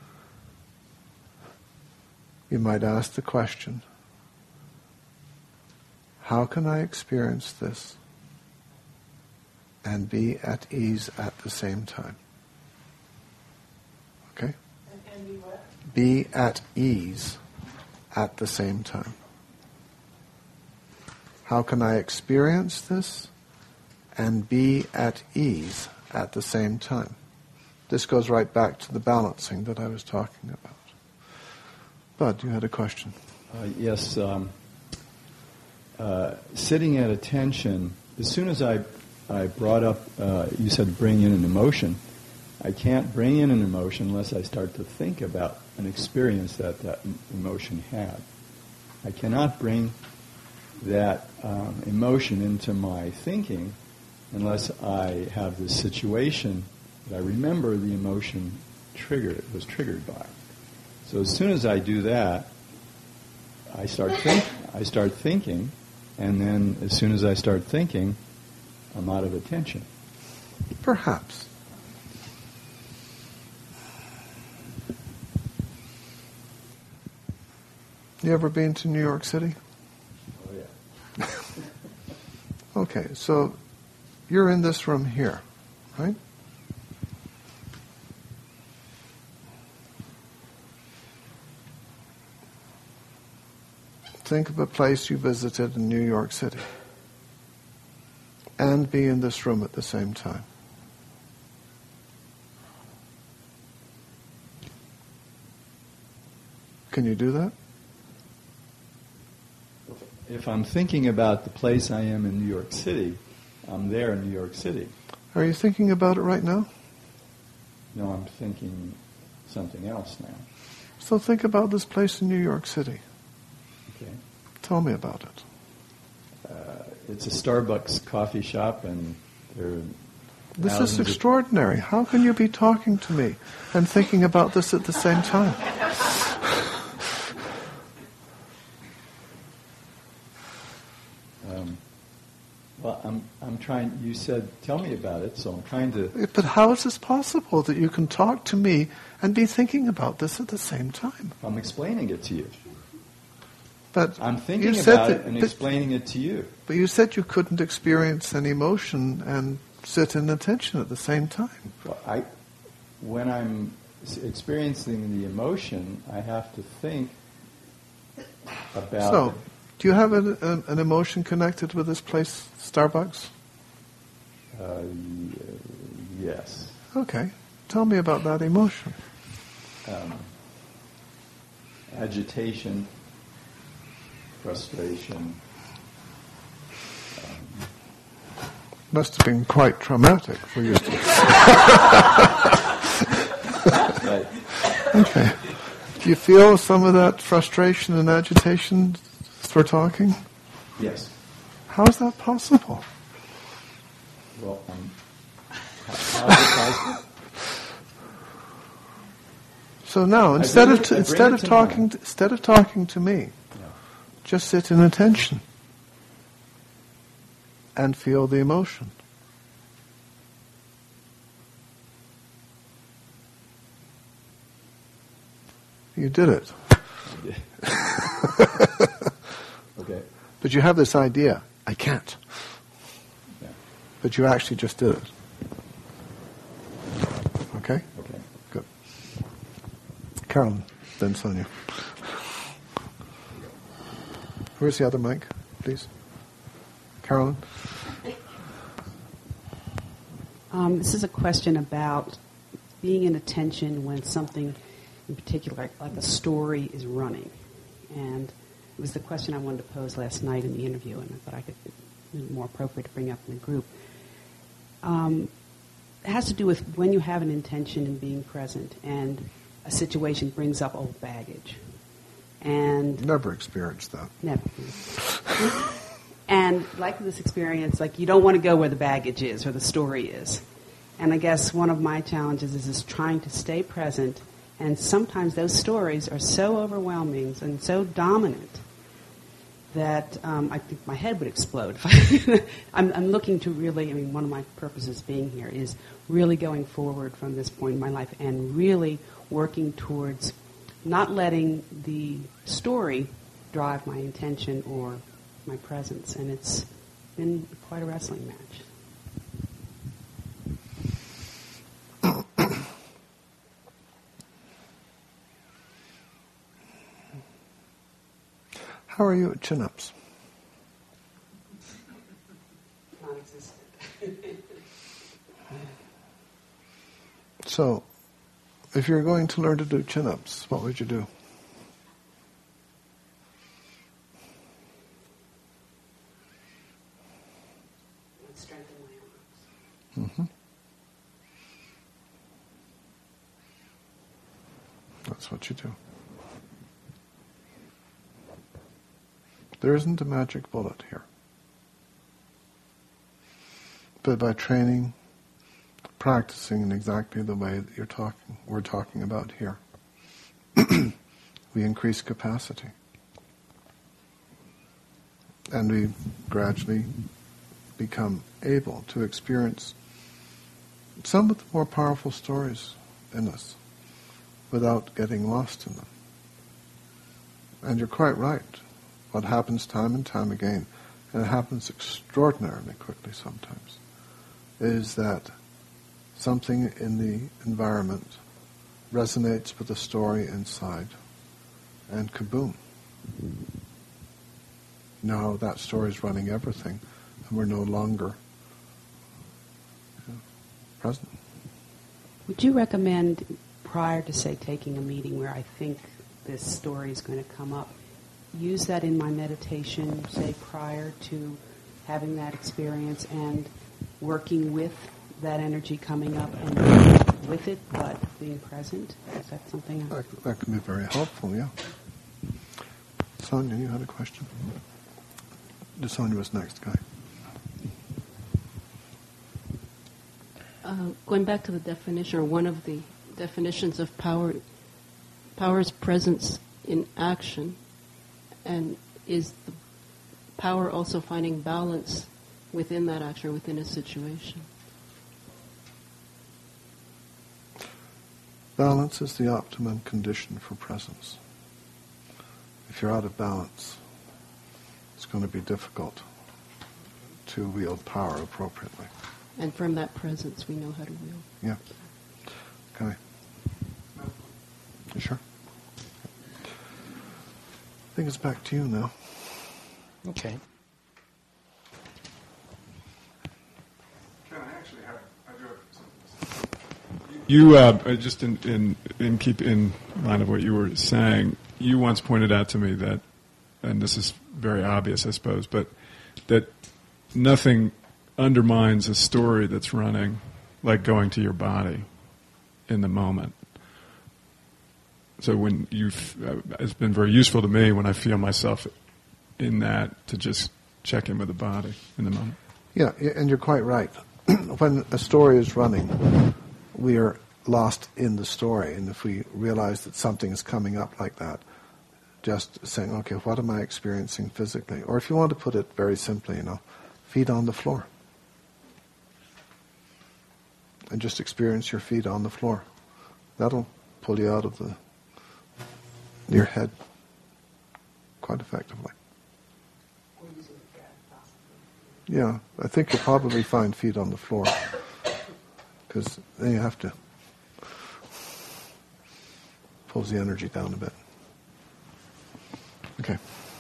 you might ask the question, how can I experience this and be at ease at the same time? Okay?
And be what?
Be at ease at the same time. How can I experience this and be at ease at the same time? This goes right back to the balancing that I was talking about. Bud, you had a question.
Yes. Sitting at attention, as soon as I brought up, you said bring in an emotion. I can't bring in an emotion unless I start to think about an experience that emotion had. I cannot bring that emotion into my thinking unless I have this situation that I remember the emotion was triggered by. So as soon as I do that, I start thinking, and then as soon as I start thinking, I'm out of attention.
Perhaps. You ever been to New York City?
Oh, yeah.
Okay, so you're in this room here, right? Think of a place you visited in New York City and be in this room at the same time. Can you do that?
If I'm thinking about the place I am in New York City, I'm there in New York City.
Are you thinking about it right now?
No, I'm thinking something else now.
So think about this place in New York City.
Okay.
Tell me about it.
It's a Starbucks coffee shop, and there are
This is extraordinary. How can you be talking to me and thinking about this at the same time?
Well, I'm trying. You said tell me about it, so I'm trying to.
But how is this possible that you can talk to me and be thinking about this at the same time?
I'm explaining it to you.
But
I'm thinking about it and explaining it to you.
But you said you couldn't experience an emotion and sit in attention at the same time.
Well, when I'm experiencing the emotion, I have to think about.
So, do you have an emotion connected with this place, Starbucks?
Yes.
Okay. Tell me about that emotion.
Agitation, frustration.
Must have been quite traumatic for you.
Right.
Okay. Do you feel some of that frustration and agitation for talking?
Yes.
How is that possible?
Well, how is it possible?
So now, instead of talking to me, just sit in attention and feel the emotion. You did it.
Okay.
But you have this idea, I can't.
Yeah.
But you actually just did it. Okay?
Okay.
Good. Carolyn, then Sonia. Where's the other mic, please? Carolyn?
This is a question about being in attention when something in particular, like a story, is running. And it was the question I wanted to pose last night in the interview, and I thought it was more appropriate to bring up in the group. It has to do with when you have an intention in being present and a situation brings up old baggage. And
never experienced that.
Never. And like this experience, like you don't want to go where the baggage is or the story is. And I guess one of my challenges is trying to stay present. And sometimes those stories are so overwhelming and so dominant that I think my head would explode. I'm looking to really, one of my purposes being here is really going forward from this point in my life and really working towards not letting the story drive my intention or my presence. And it's been quite a wrestling match.
How are you at chin-ups? So, if you're going to learn to do chin-ups, what would you do?
Strengthen my arms.
Mm-hmm. That's what you do. There isn't a magic bullet here. But by training, practicing in exactly the way that we're talking about here, we increase capacity. And we gradually become able to experience some of the more powerful stories in us without getting lost in them. And you're quite right. What happens time and time again, and it happens extraordinarily quickly sometimes, is that something in the environment resonates with the story inside, and kaboom. Now that story is running everything, and we're no longer present.
Would you recommend, prior to, say, taking a meeting where I think this story is going to come up, use that in my meditation, say, prior to having that experience and working with that energy coming up and with it, but being present? Is that something?
That can be very helpful, yeah. Sonia, you had a question? Sonia was next, Guy.
Going back to the definition, or one of the definitions of power, power's presence in action, and is the power also finding balance within that action, or within a situation?
Balance is the optimum condition for presence. If you're out of balance, it's going to be difficult to wield power appropriately.
And from that presence, we know how to wield.
Yeah. Okay. You sure? I think it's back to you now.
Okay.
You just in line of what you were saying, you once pointed out to me that, and this is very obvious, I suppose, but that nothing undermines a story that's running like going to your body in the moment. So when it's been very useful to me when I feel myself in that to just check in with the body in the moment.
Yeah, and you're quite right. When a story is running, we are lost in the story, and if we realize that something is coming up like that, just saying, okay, what am I experiencing physically? Or if you want to put it very simply, feet on the floor. And just experience your feet on the floor. That'll pull you out of your head quite effectively. Yeah, I think you'll probably find feet on the floor, because then you have to pulls the energy down a bit. Okay.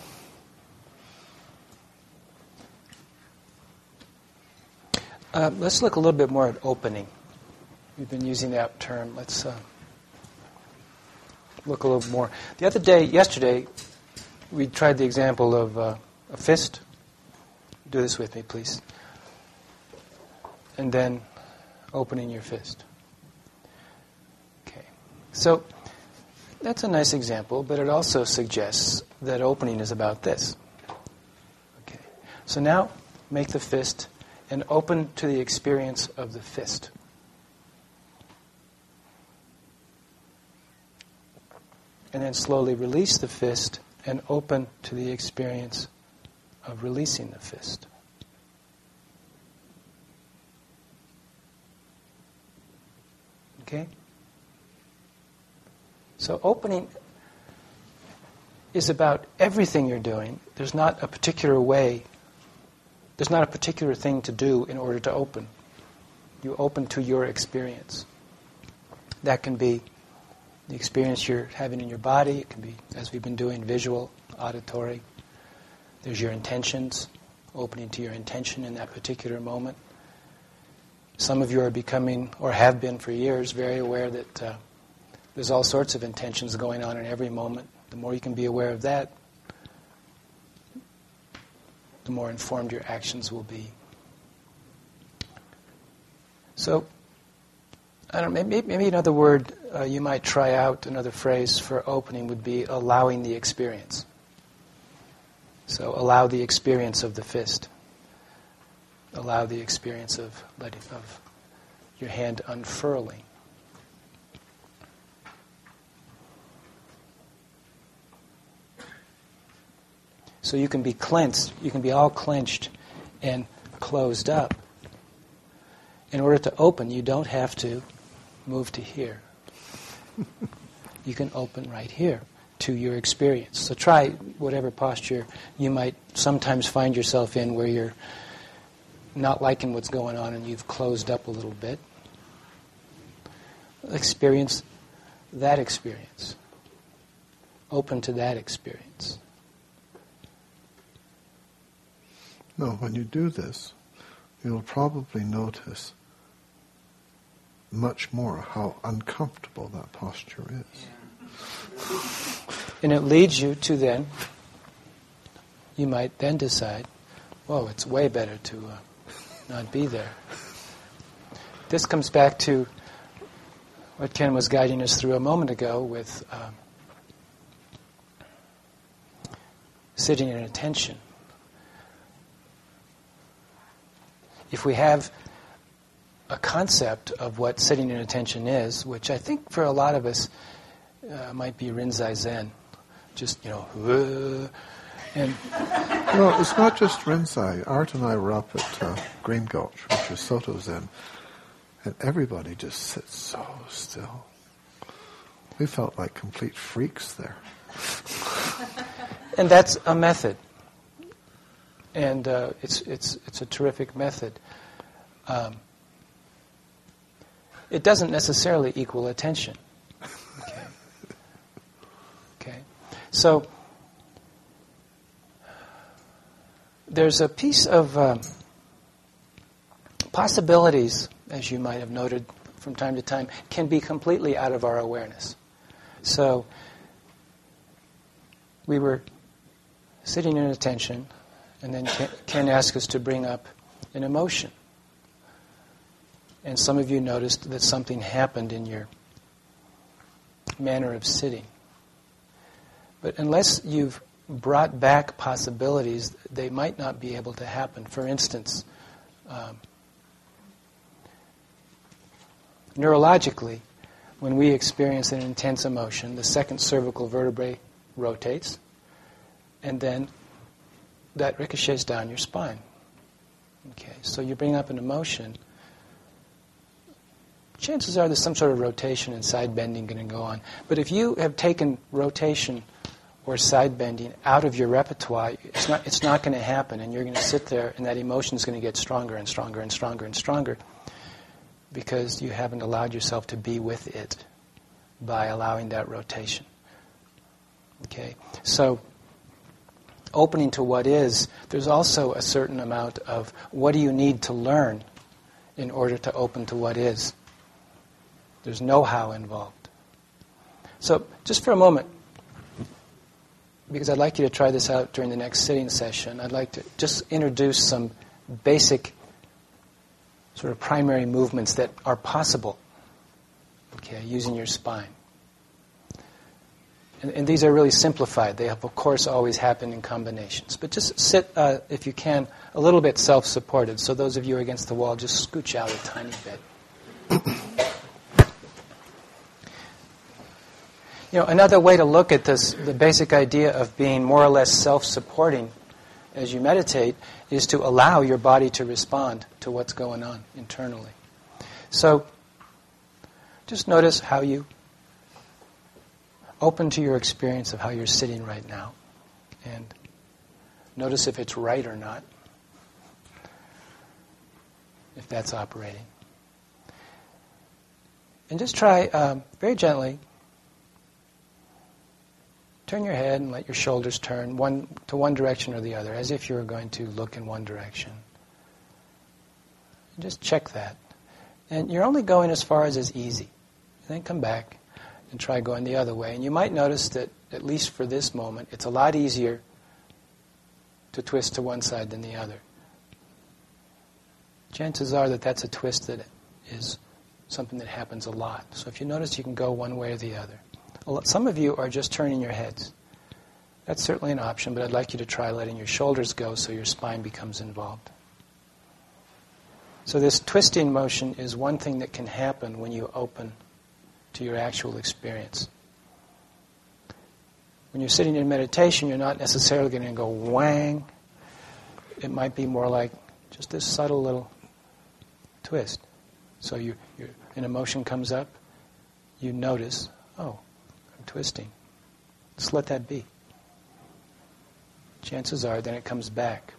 Let's look a little bit more at opening. We've been using that term. Let's look a little more. Yesterday, we tried the example of a fist. Do this with me, please. And then opening your fist. Okay. So that's a nice example, but it also suggests that opening is about this. Okay. So now make the fist and open to the experience of the fist. And then slowly release the fist and open to the experience of releasing the fist. Okay? So opening is about everything you're doing. There's not a particular way, there's not a particular thing to do in order to open. You open to your experience. That can be the experience you're having in your body. It can be, as we've been doing, visual, auditory. There's your intentions, opening to your intention in that particular moment. Some of you are becoming, or have been for years, very aware that there's all sorts of intentions going on in every moment. The more you can be aware of that, the more informed your actions will be. So, I don't know, maybe another word you might try out, another phrase for opening would be allowing the experience. So allow the experience of the fist. Allow the experience of your hand unfurling. So you can be clenched, you can be all clenched and closed up. In order to open, you don't have to move to here. You can open right here to your experience. So try whatever posture you might sometimes find yourself in where you're not liking what's going on and you've closed up a little bit. Experience that experience. Open to that experience.
No, when you do this, you'll probably notice much more how uncomfortable that posture is.
And it leads you to then, you might then decide, whoa, it's way better to not be there. This comes back to what Ken was guiding us through a moment ago with sitting in attention. If we have a concept of what sitting in attention is, which I think for a lot of us might be Rinzai Zen, just, and
no, it's not just Rinzai. Art and I were up at Green Gulch, which is Soto Zen, and everybody just sits so still. We felt like complete freaks there.
And that's a method. And it's a terrific method. It doesn't necessarily equal attention. Okay. So there's a piece of possibilities, as you might have noted from time to time, can be completely out of our awareness. So we were sitting in attention, and then Ken asked us to bring up an emotion. And some of you noticed that something happened in your manner of sitting. But unless you've brought back possibilities, they might not be able to happen. For instance, neurologically, when we experience an intense emotion, the second cervical vertebrae rotates, and then that ricochets down your spine. Okay, so you bring up an emotion, chances are there's some sort of rotation and side bending going to go on. But if you have taken rotation or side bending out of your repertoire, it's not going to happen, and you're going to sit there, and that emotion is going to get stronger and stronger and stronger and stronger because you haven't allowed yourself to be with it by allowing that rotation. Okay, so opening to what is, there's also a certain amount of what do you need to learn in order to open to what is. There's know-how involved. So just for a moment, because I'd like you to try this out during the next sitting session, I'd like to just introduce some basic sort of primary movements that are possible, okay, using your spine. And these are really simplified. They have, of course, always happen in combinations. But just sit, if you can, a little bit self-supported. So those of you against the wall, just scooch out a tiny bit. Another way to look at this, the basic idea of being more or less self-supporting as you meditate, is to allow your body to respond to what's going on internally. So just notice how you open to your experience of how you're sitting right now. And notice if it's right or not, if that's operating. And just try very gently, turn your head and let your shoulders turn to one direction or the other, as if you were going to look in one direction. And just check that. And you're only going as far as is easy. Then come back and try going the other way. And you might notice that, at least for this moment, it's a lot easier to twist to one side than the other. Chances are that that's a twist that is something that happens a lot. So if you notice, you can go one way or the other. Some of you are just turning your heads. That's certainly an option, but I'd like you to try letting your shoulders go so your spine becomes involved. So this twisting motion is one thing that can happen when you open to your actual experience. When you're sitting in meditation, you're not necessarily going to go whang. It might be more like just this subtle little twist. So an emotion comes up, you notice, oh, I'm twisting. Just let that be. Chances are then it comes back.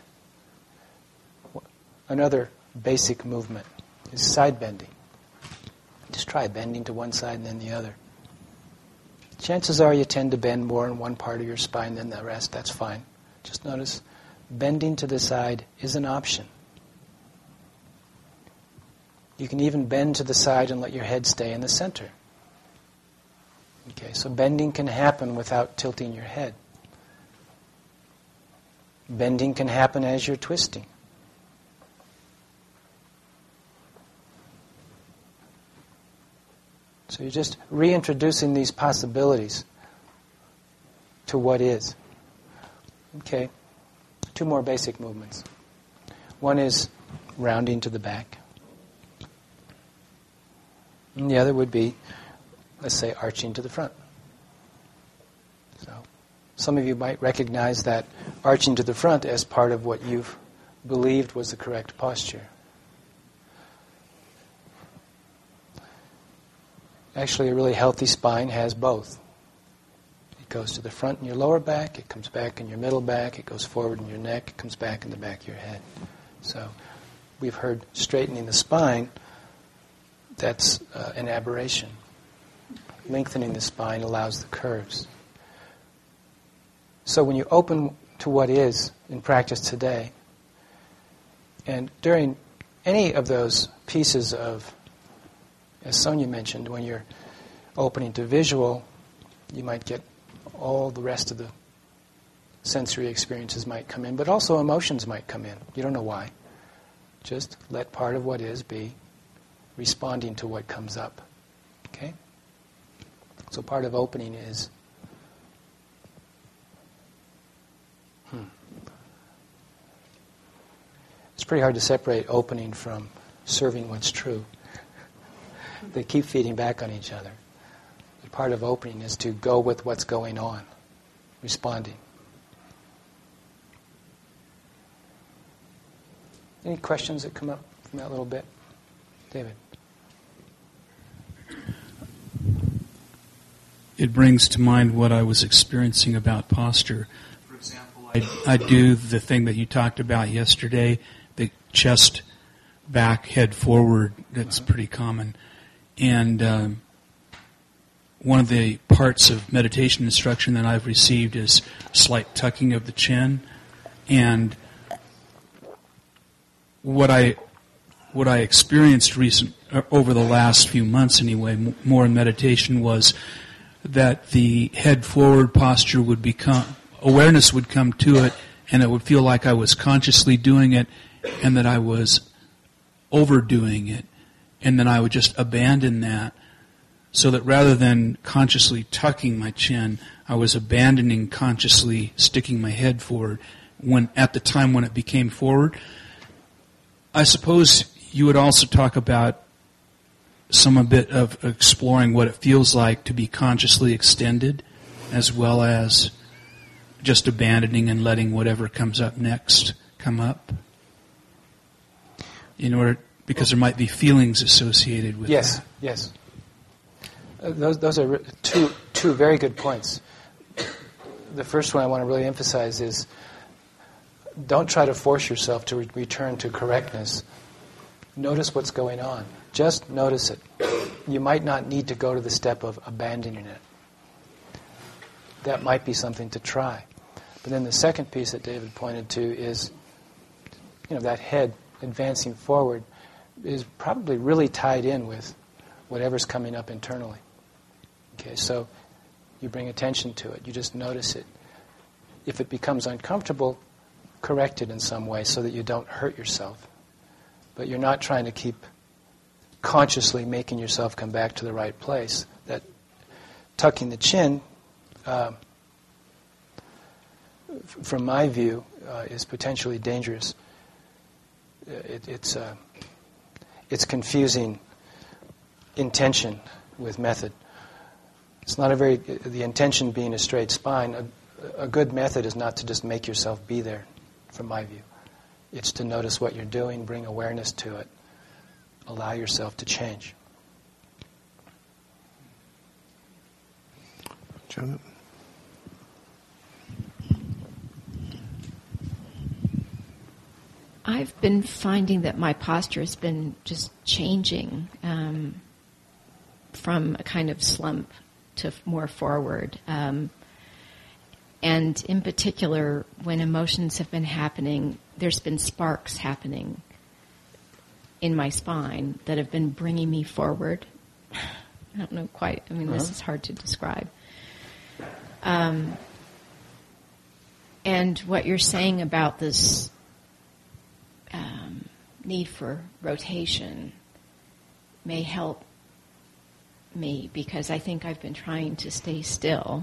Another basic movement is side bending. Just try bending to one side and then the other. Chances are you tend to bend more in one part of your spine than the rest. That's fine. Just notice bending to the side is an option. You can even bend to the side and let your head stay in the center. Okay, so bending can happen without tilting your head. Bending can happen as you're twisting. So you're just reintroducing these possibilities to what is. Okay, 2 more basic movements. One is rounding to the back. And the other would be, let's say, arching to the front. So some of you might recognize that arching to the front as part of what you've believed was the correct posture. Actually, a really healthy spine has both. It goes to the front in your lower back, it comes back in your middle back, it goes forward in your neck, it comes back in the back of your head. So we've heard straightening the spine, that's an aberration. Lengthening the spine allows the curves. So when you open to what is in practice today, and during any of those pieces of, as Sonia mentioned, when you're opening to visual, you might get all the rest of the sensory experiences might come in, but also emotions might come in. You don't know why. Just let part of what is be responding to what comes up. Okay? So part of opening is it's pretty hard to separate opening from serving what's true. They keep feeding back on each other. But part of opening is to go with what's going on, responding. Any questions that come up from that little bit? David?
It brings to mind what I was experiencing about posture. For example, I do the thing that you talked about yesterday, the chest back, head forward. That's pretty common. And one of the parts of meditation instruction that I've received is slight tucking of the chin. And what I experienced over the last few months anyway, more in meditation, was that the head forward posture would become, awareness would come to it, and it would feel like I was consciously doing it and that I was overdoing it. And then I would just abandon that, so that rather than consciously tucking my chin, I was abandoning consciously sticking my head forward at the time when it became forward. I suppose you would also talk about a bit of exploring what it feels like to be consciously extended, as well as just abandoning and letting whatever comes up next come up. Because there might be feelings associated with that.
Yes. Those are two very good points. The first one I want to really emphasize is don't try to force yourself to return to correctness. Notice what's going on. Just notice it. You might not need to go to the step of abandoning it. That might be something to try. But then the second piece that David pointed to is, that head advancing forward. is probably really tied in with whatever's coming up internally. Okay, so you bring attention to it. You just notice it. If it becomes uncomfortable, correct it in some way so that you don't hurt yourself. But you're not trying to keep consciously making yourself come back to the right place. That tucking the chin, from my view, is potentially dangerous. It's confusing intention with method. It's not the intention being a straight spine. A good method is not to just make yourself be there, from my view. It's to notice what you're doing, bring awareness to it, allow yourself to change.
Janet?
I've been finding that my posture has been just changing from a kind of slump to more forward. And in particular, when emotions have been happening, there's been sparks happening in my spine that have been bringing me forward. I don't know quite. I mean, this is hard to describe. And what you're saying about this need for rotation may help me, because I think I've been trying to stay still,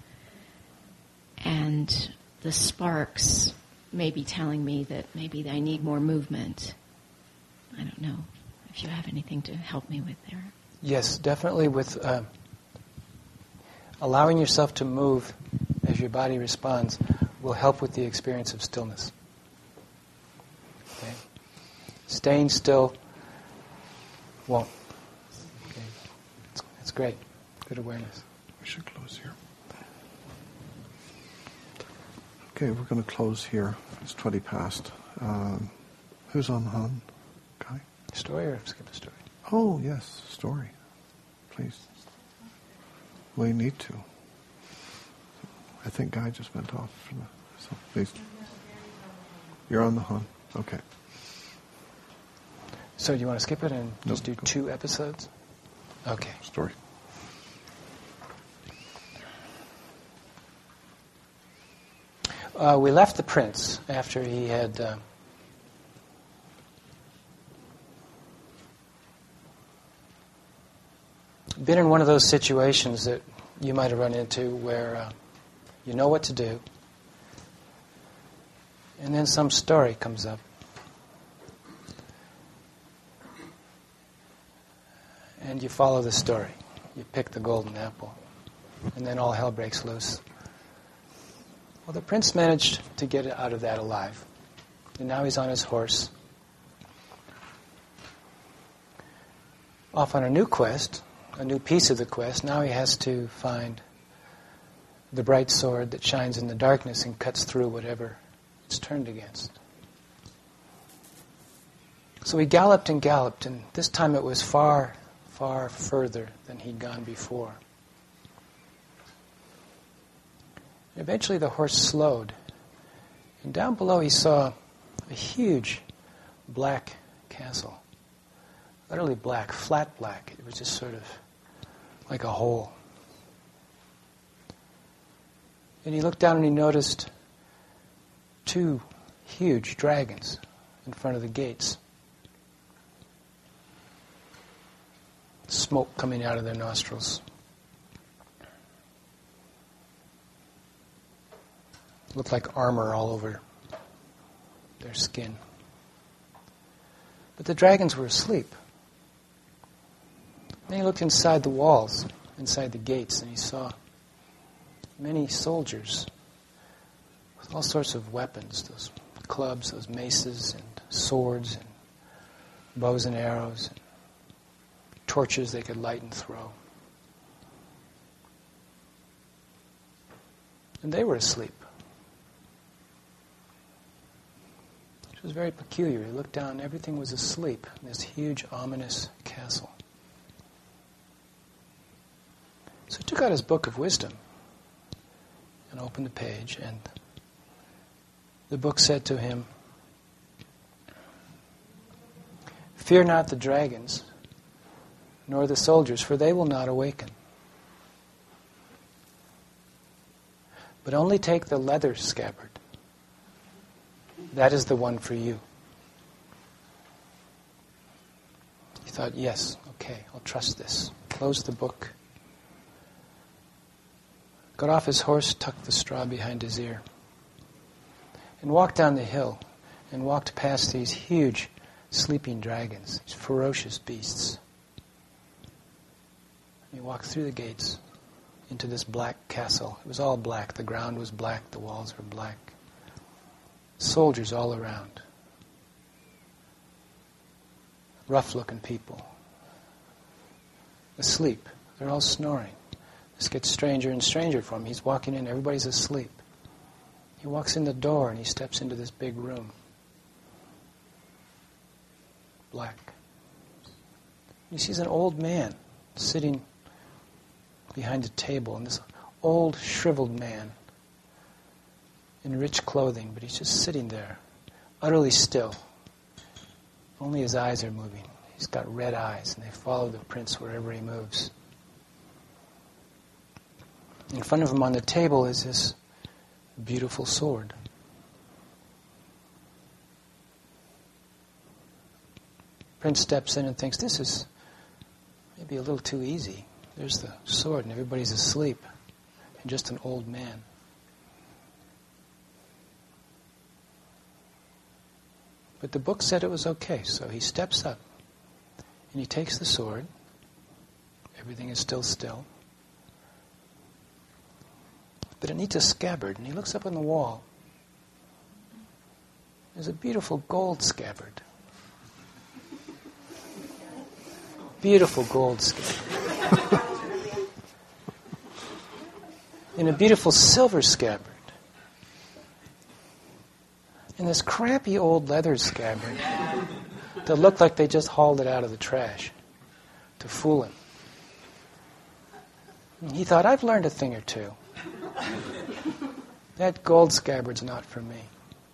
and the sparks may be telling me that maybe I need more movement. I don't know if you have anything to help me with there.
Yes, definitely with allowing yourself to move as your body responds will help with the experience of stillness. Okay? Staying still won't. Okay? It's great. Good awareness.
We should close here. Okay, we're going to close here. It's 20 past. Who's on Han? Guy?
Story or skip a story?
Oh, yes, story. Please. We need to. I think Guy just went off. So please. You're on the Han. Okay.
So do you want to skip it and just do 2 episodes? Okay.
Story.
We left the prince after he had been in one of those situations that you might have run into where you know what to do, and then some story comes up. And you follow the story. You pick the golden apple. And then all hell breaks loose. Well, the prince managed to get out of that alive. And now he's on his horse, off on a new quest, a new piece of the quest. Now he has to find the bright sword that shines in the darkness and cuts through whatever it's turned against. So he galloped, and this time it was far, far further than he'd gone before. Eventually the horse slowed, and down below he saw a huge black castle. Utterly black, flat black. It was just sort of like a hole. And he looked down and he noticed 2 huge dragons in front of the gates. Smoke coming out of their nostrils. Looked like armor all over their skin. But the dragons were asleep. Then he looked inside the walls, inside the gates, and he saw many soldiers with all sorts of weapons, those clubs, those maces, and swords, and bows and arrows, and torches they could light and throw. And they were asleep. It was very peculiar. He looked down, everything was asleep in this huge, ominous castle. So he took out his book of wisdom and opened the page, and the book said to him, Fear not the dragons, nor the soldiers, for they will not awaken. But only take the leather scabbard. That is the one for you. He thought, yes, okay, I'll trust this. Closed the book. Got off his horse, tucked the straw behind his ear, and walked down the hill, and walked past these huge sleeping dragons, these ferocious beasts. And he walked through the gates into this black castle. It was all black. The ground was black. The walls were black. Soldiers all around. Rough-looking people. Asleep. They're all snoring. This gets stranger and stranger for him. He's walking in. Everybody's asleep. He walks in the door and he steps into this big room. Black. He sees an old man sitting behind a table, and this old shriveled man in rich clothing, but he's just sitting there, utterly still. Only his eyes are moving. He's got red eyes, and they follow the prince wherever he moves. In front of him on the table is this beautiful sword. Prince steps in and thinks, this is maybe a little too easy. There's the sword and everybody's asleep. And just an old man. But the book said it was okay, so he steps up and he takes the sword. Everything is still still. But it needs a scabbard, and he looks up on the wall. There's a beautiful gold scabbard. Beautiful gold scabbard. And a beautiful silver scabbard. And this crappy old leather scabbard that looked like they just hauled it out of the trash to fool him. And he thought, I've learned a thing or two. That gold scabbard's not for me.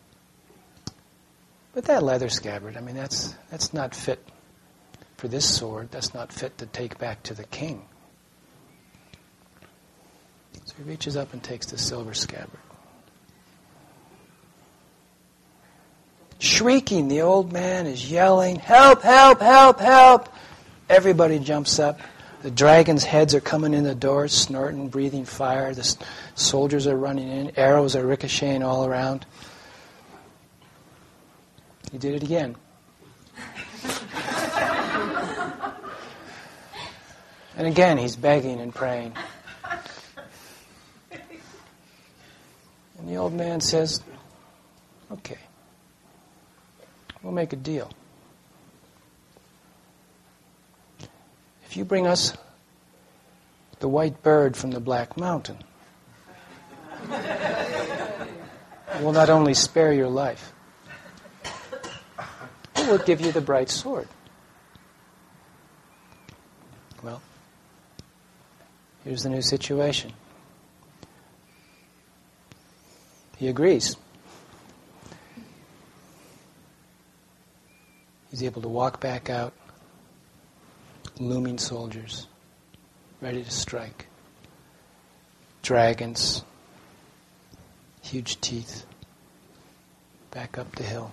But that leather scabbard, I mean, that's not fit for this sword. That's not fit to take back to the king. So he reaches up and takes the silver scabbard. Shrieking, the old man is yelling, help, help, help, help. Everybody jumps up. The dragons' heads are coming in the doors, snorting, breathing fire. The soldiers are running in. Arrows are ricocheting all around. He did it again. And again, he's begging and praying. And the old man says, okay, we'll make a deal. If you bring us the white bird from the Black Mountain, we'll not only spare your life, but we'll give you the bright sword. Well, here's the new situation. He agrees. He's able to walk back out, looming soldiers, ready to strike. Dragons, huge teeth, back up the hill.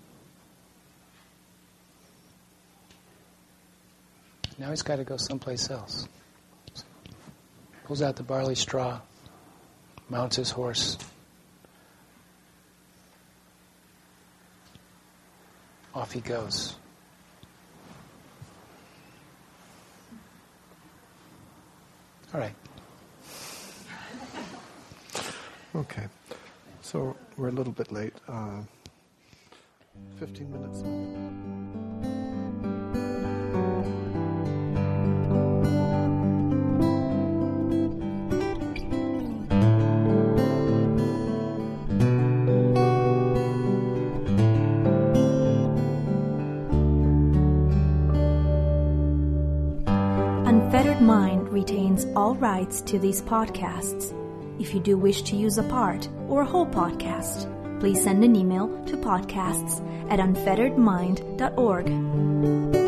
Now he's got to go someplace else. Pulls out the barley straw, mounts his horse. Off he goes. All right.
Okay. So we're a little bit late. 15 minutes.
Unfettered Mind retains all rights to these podcasts. If you do wish to use a part or a whole podcast, please send an email to podcasts@unfetteredmind.org.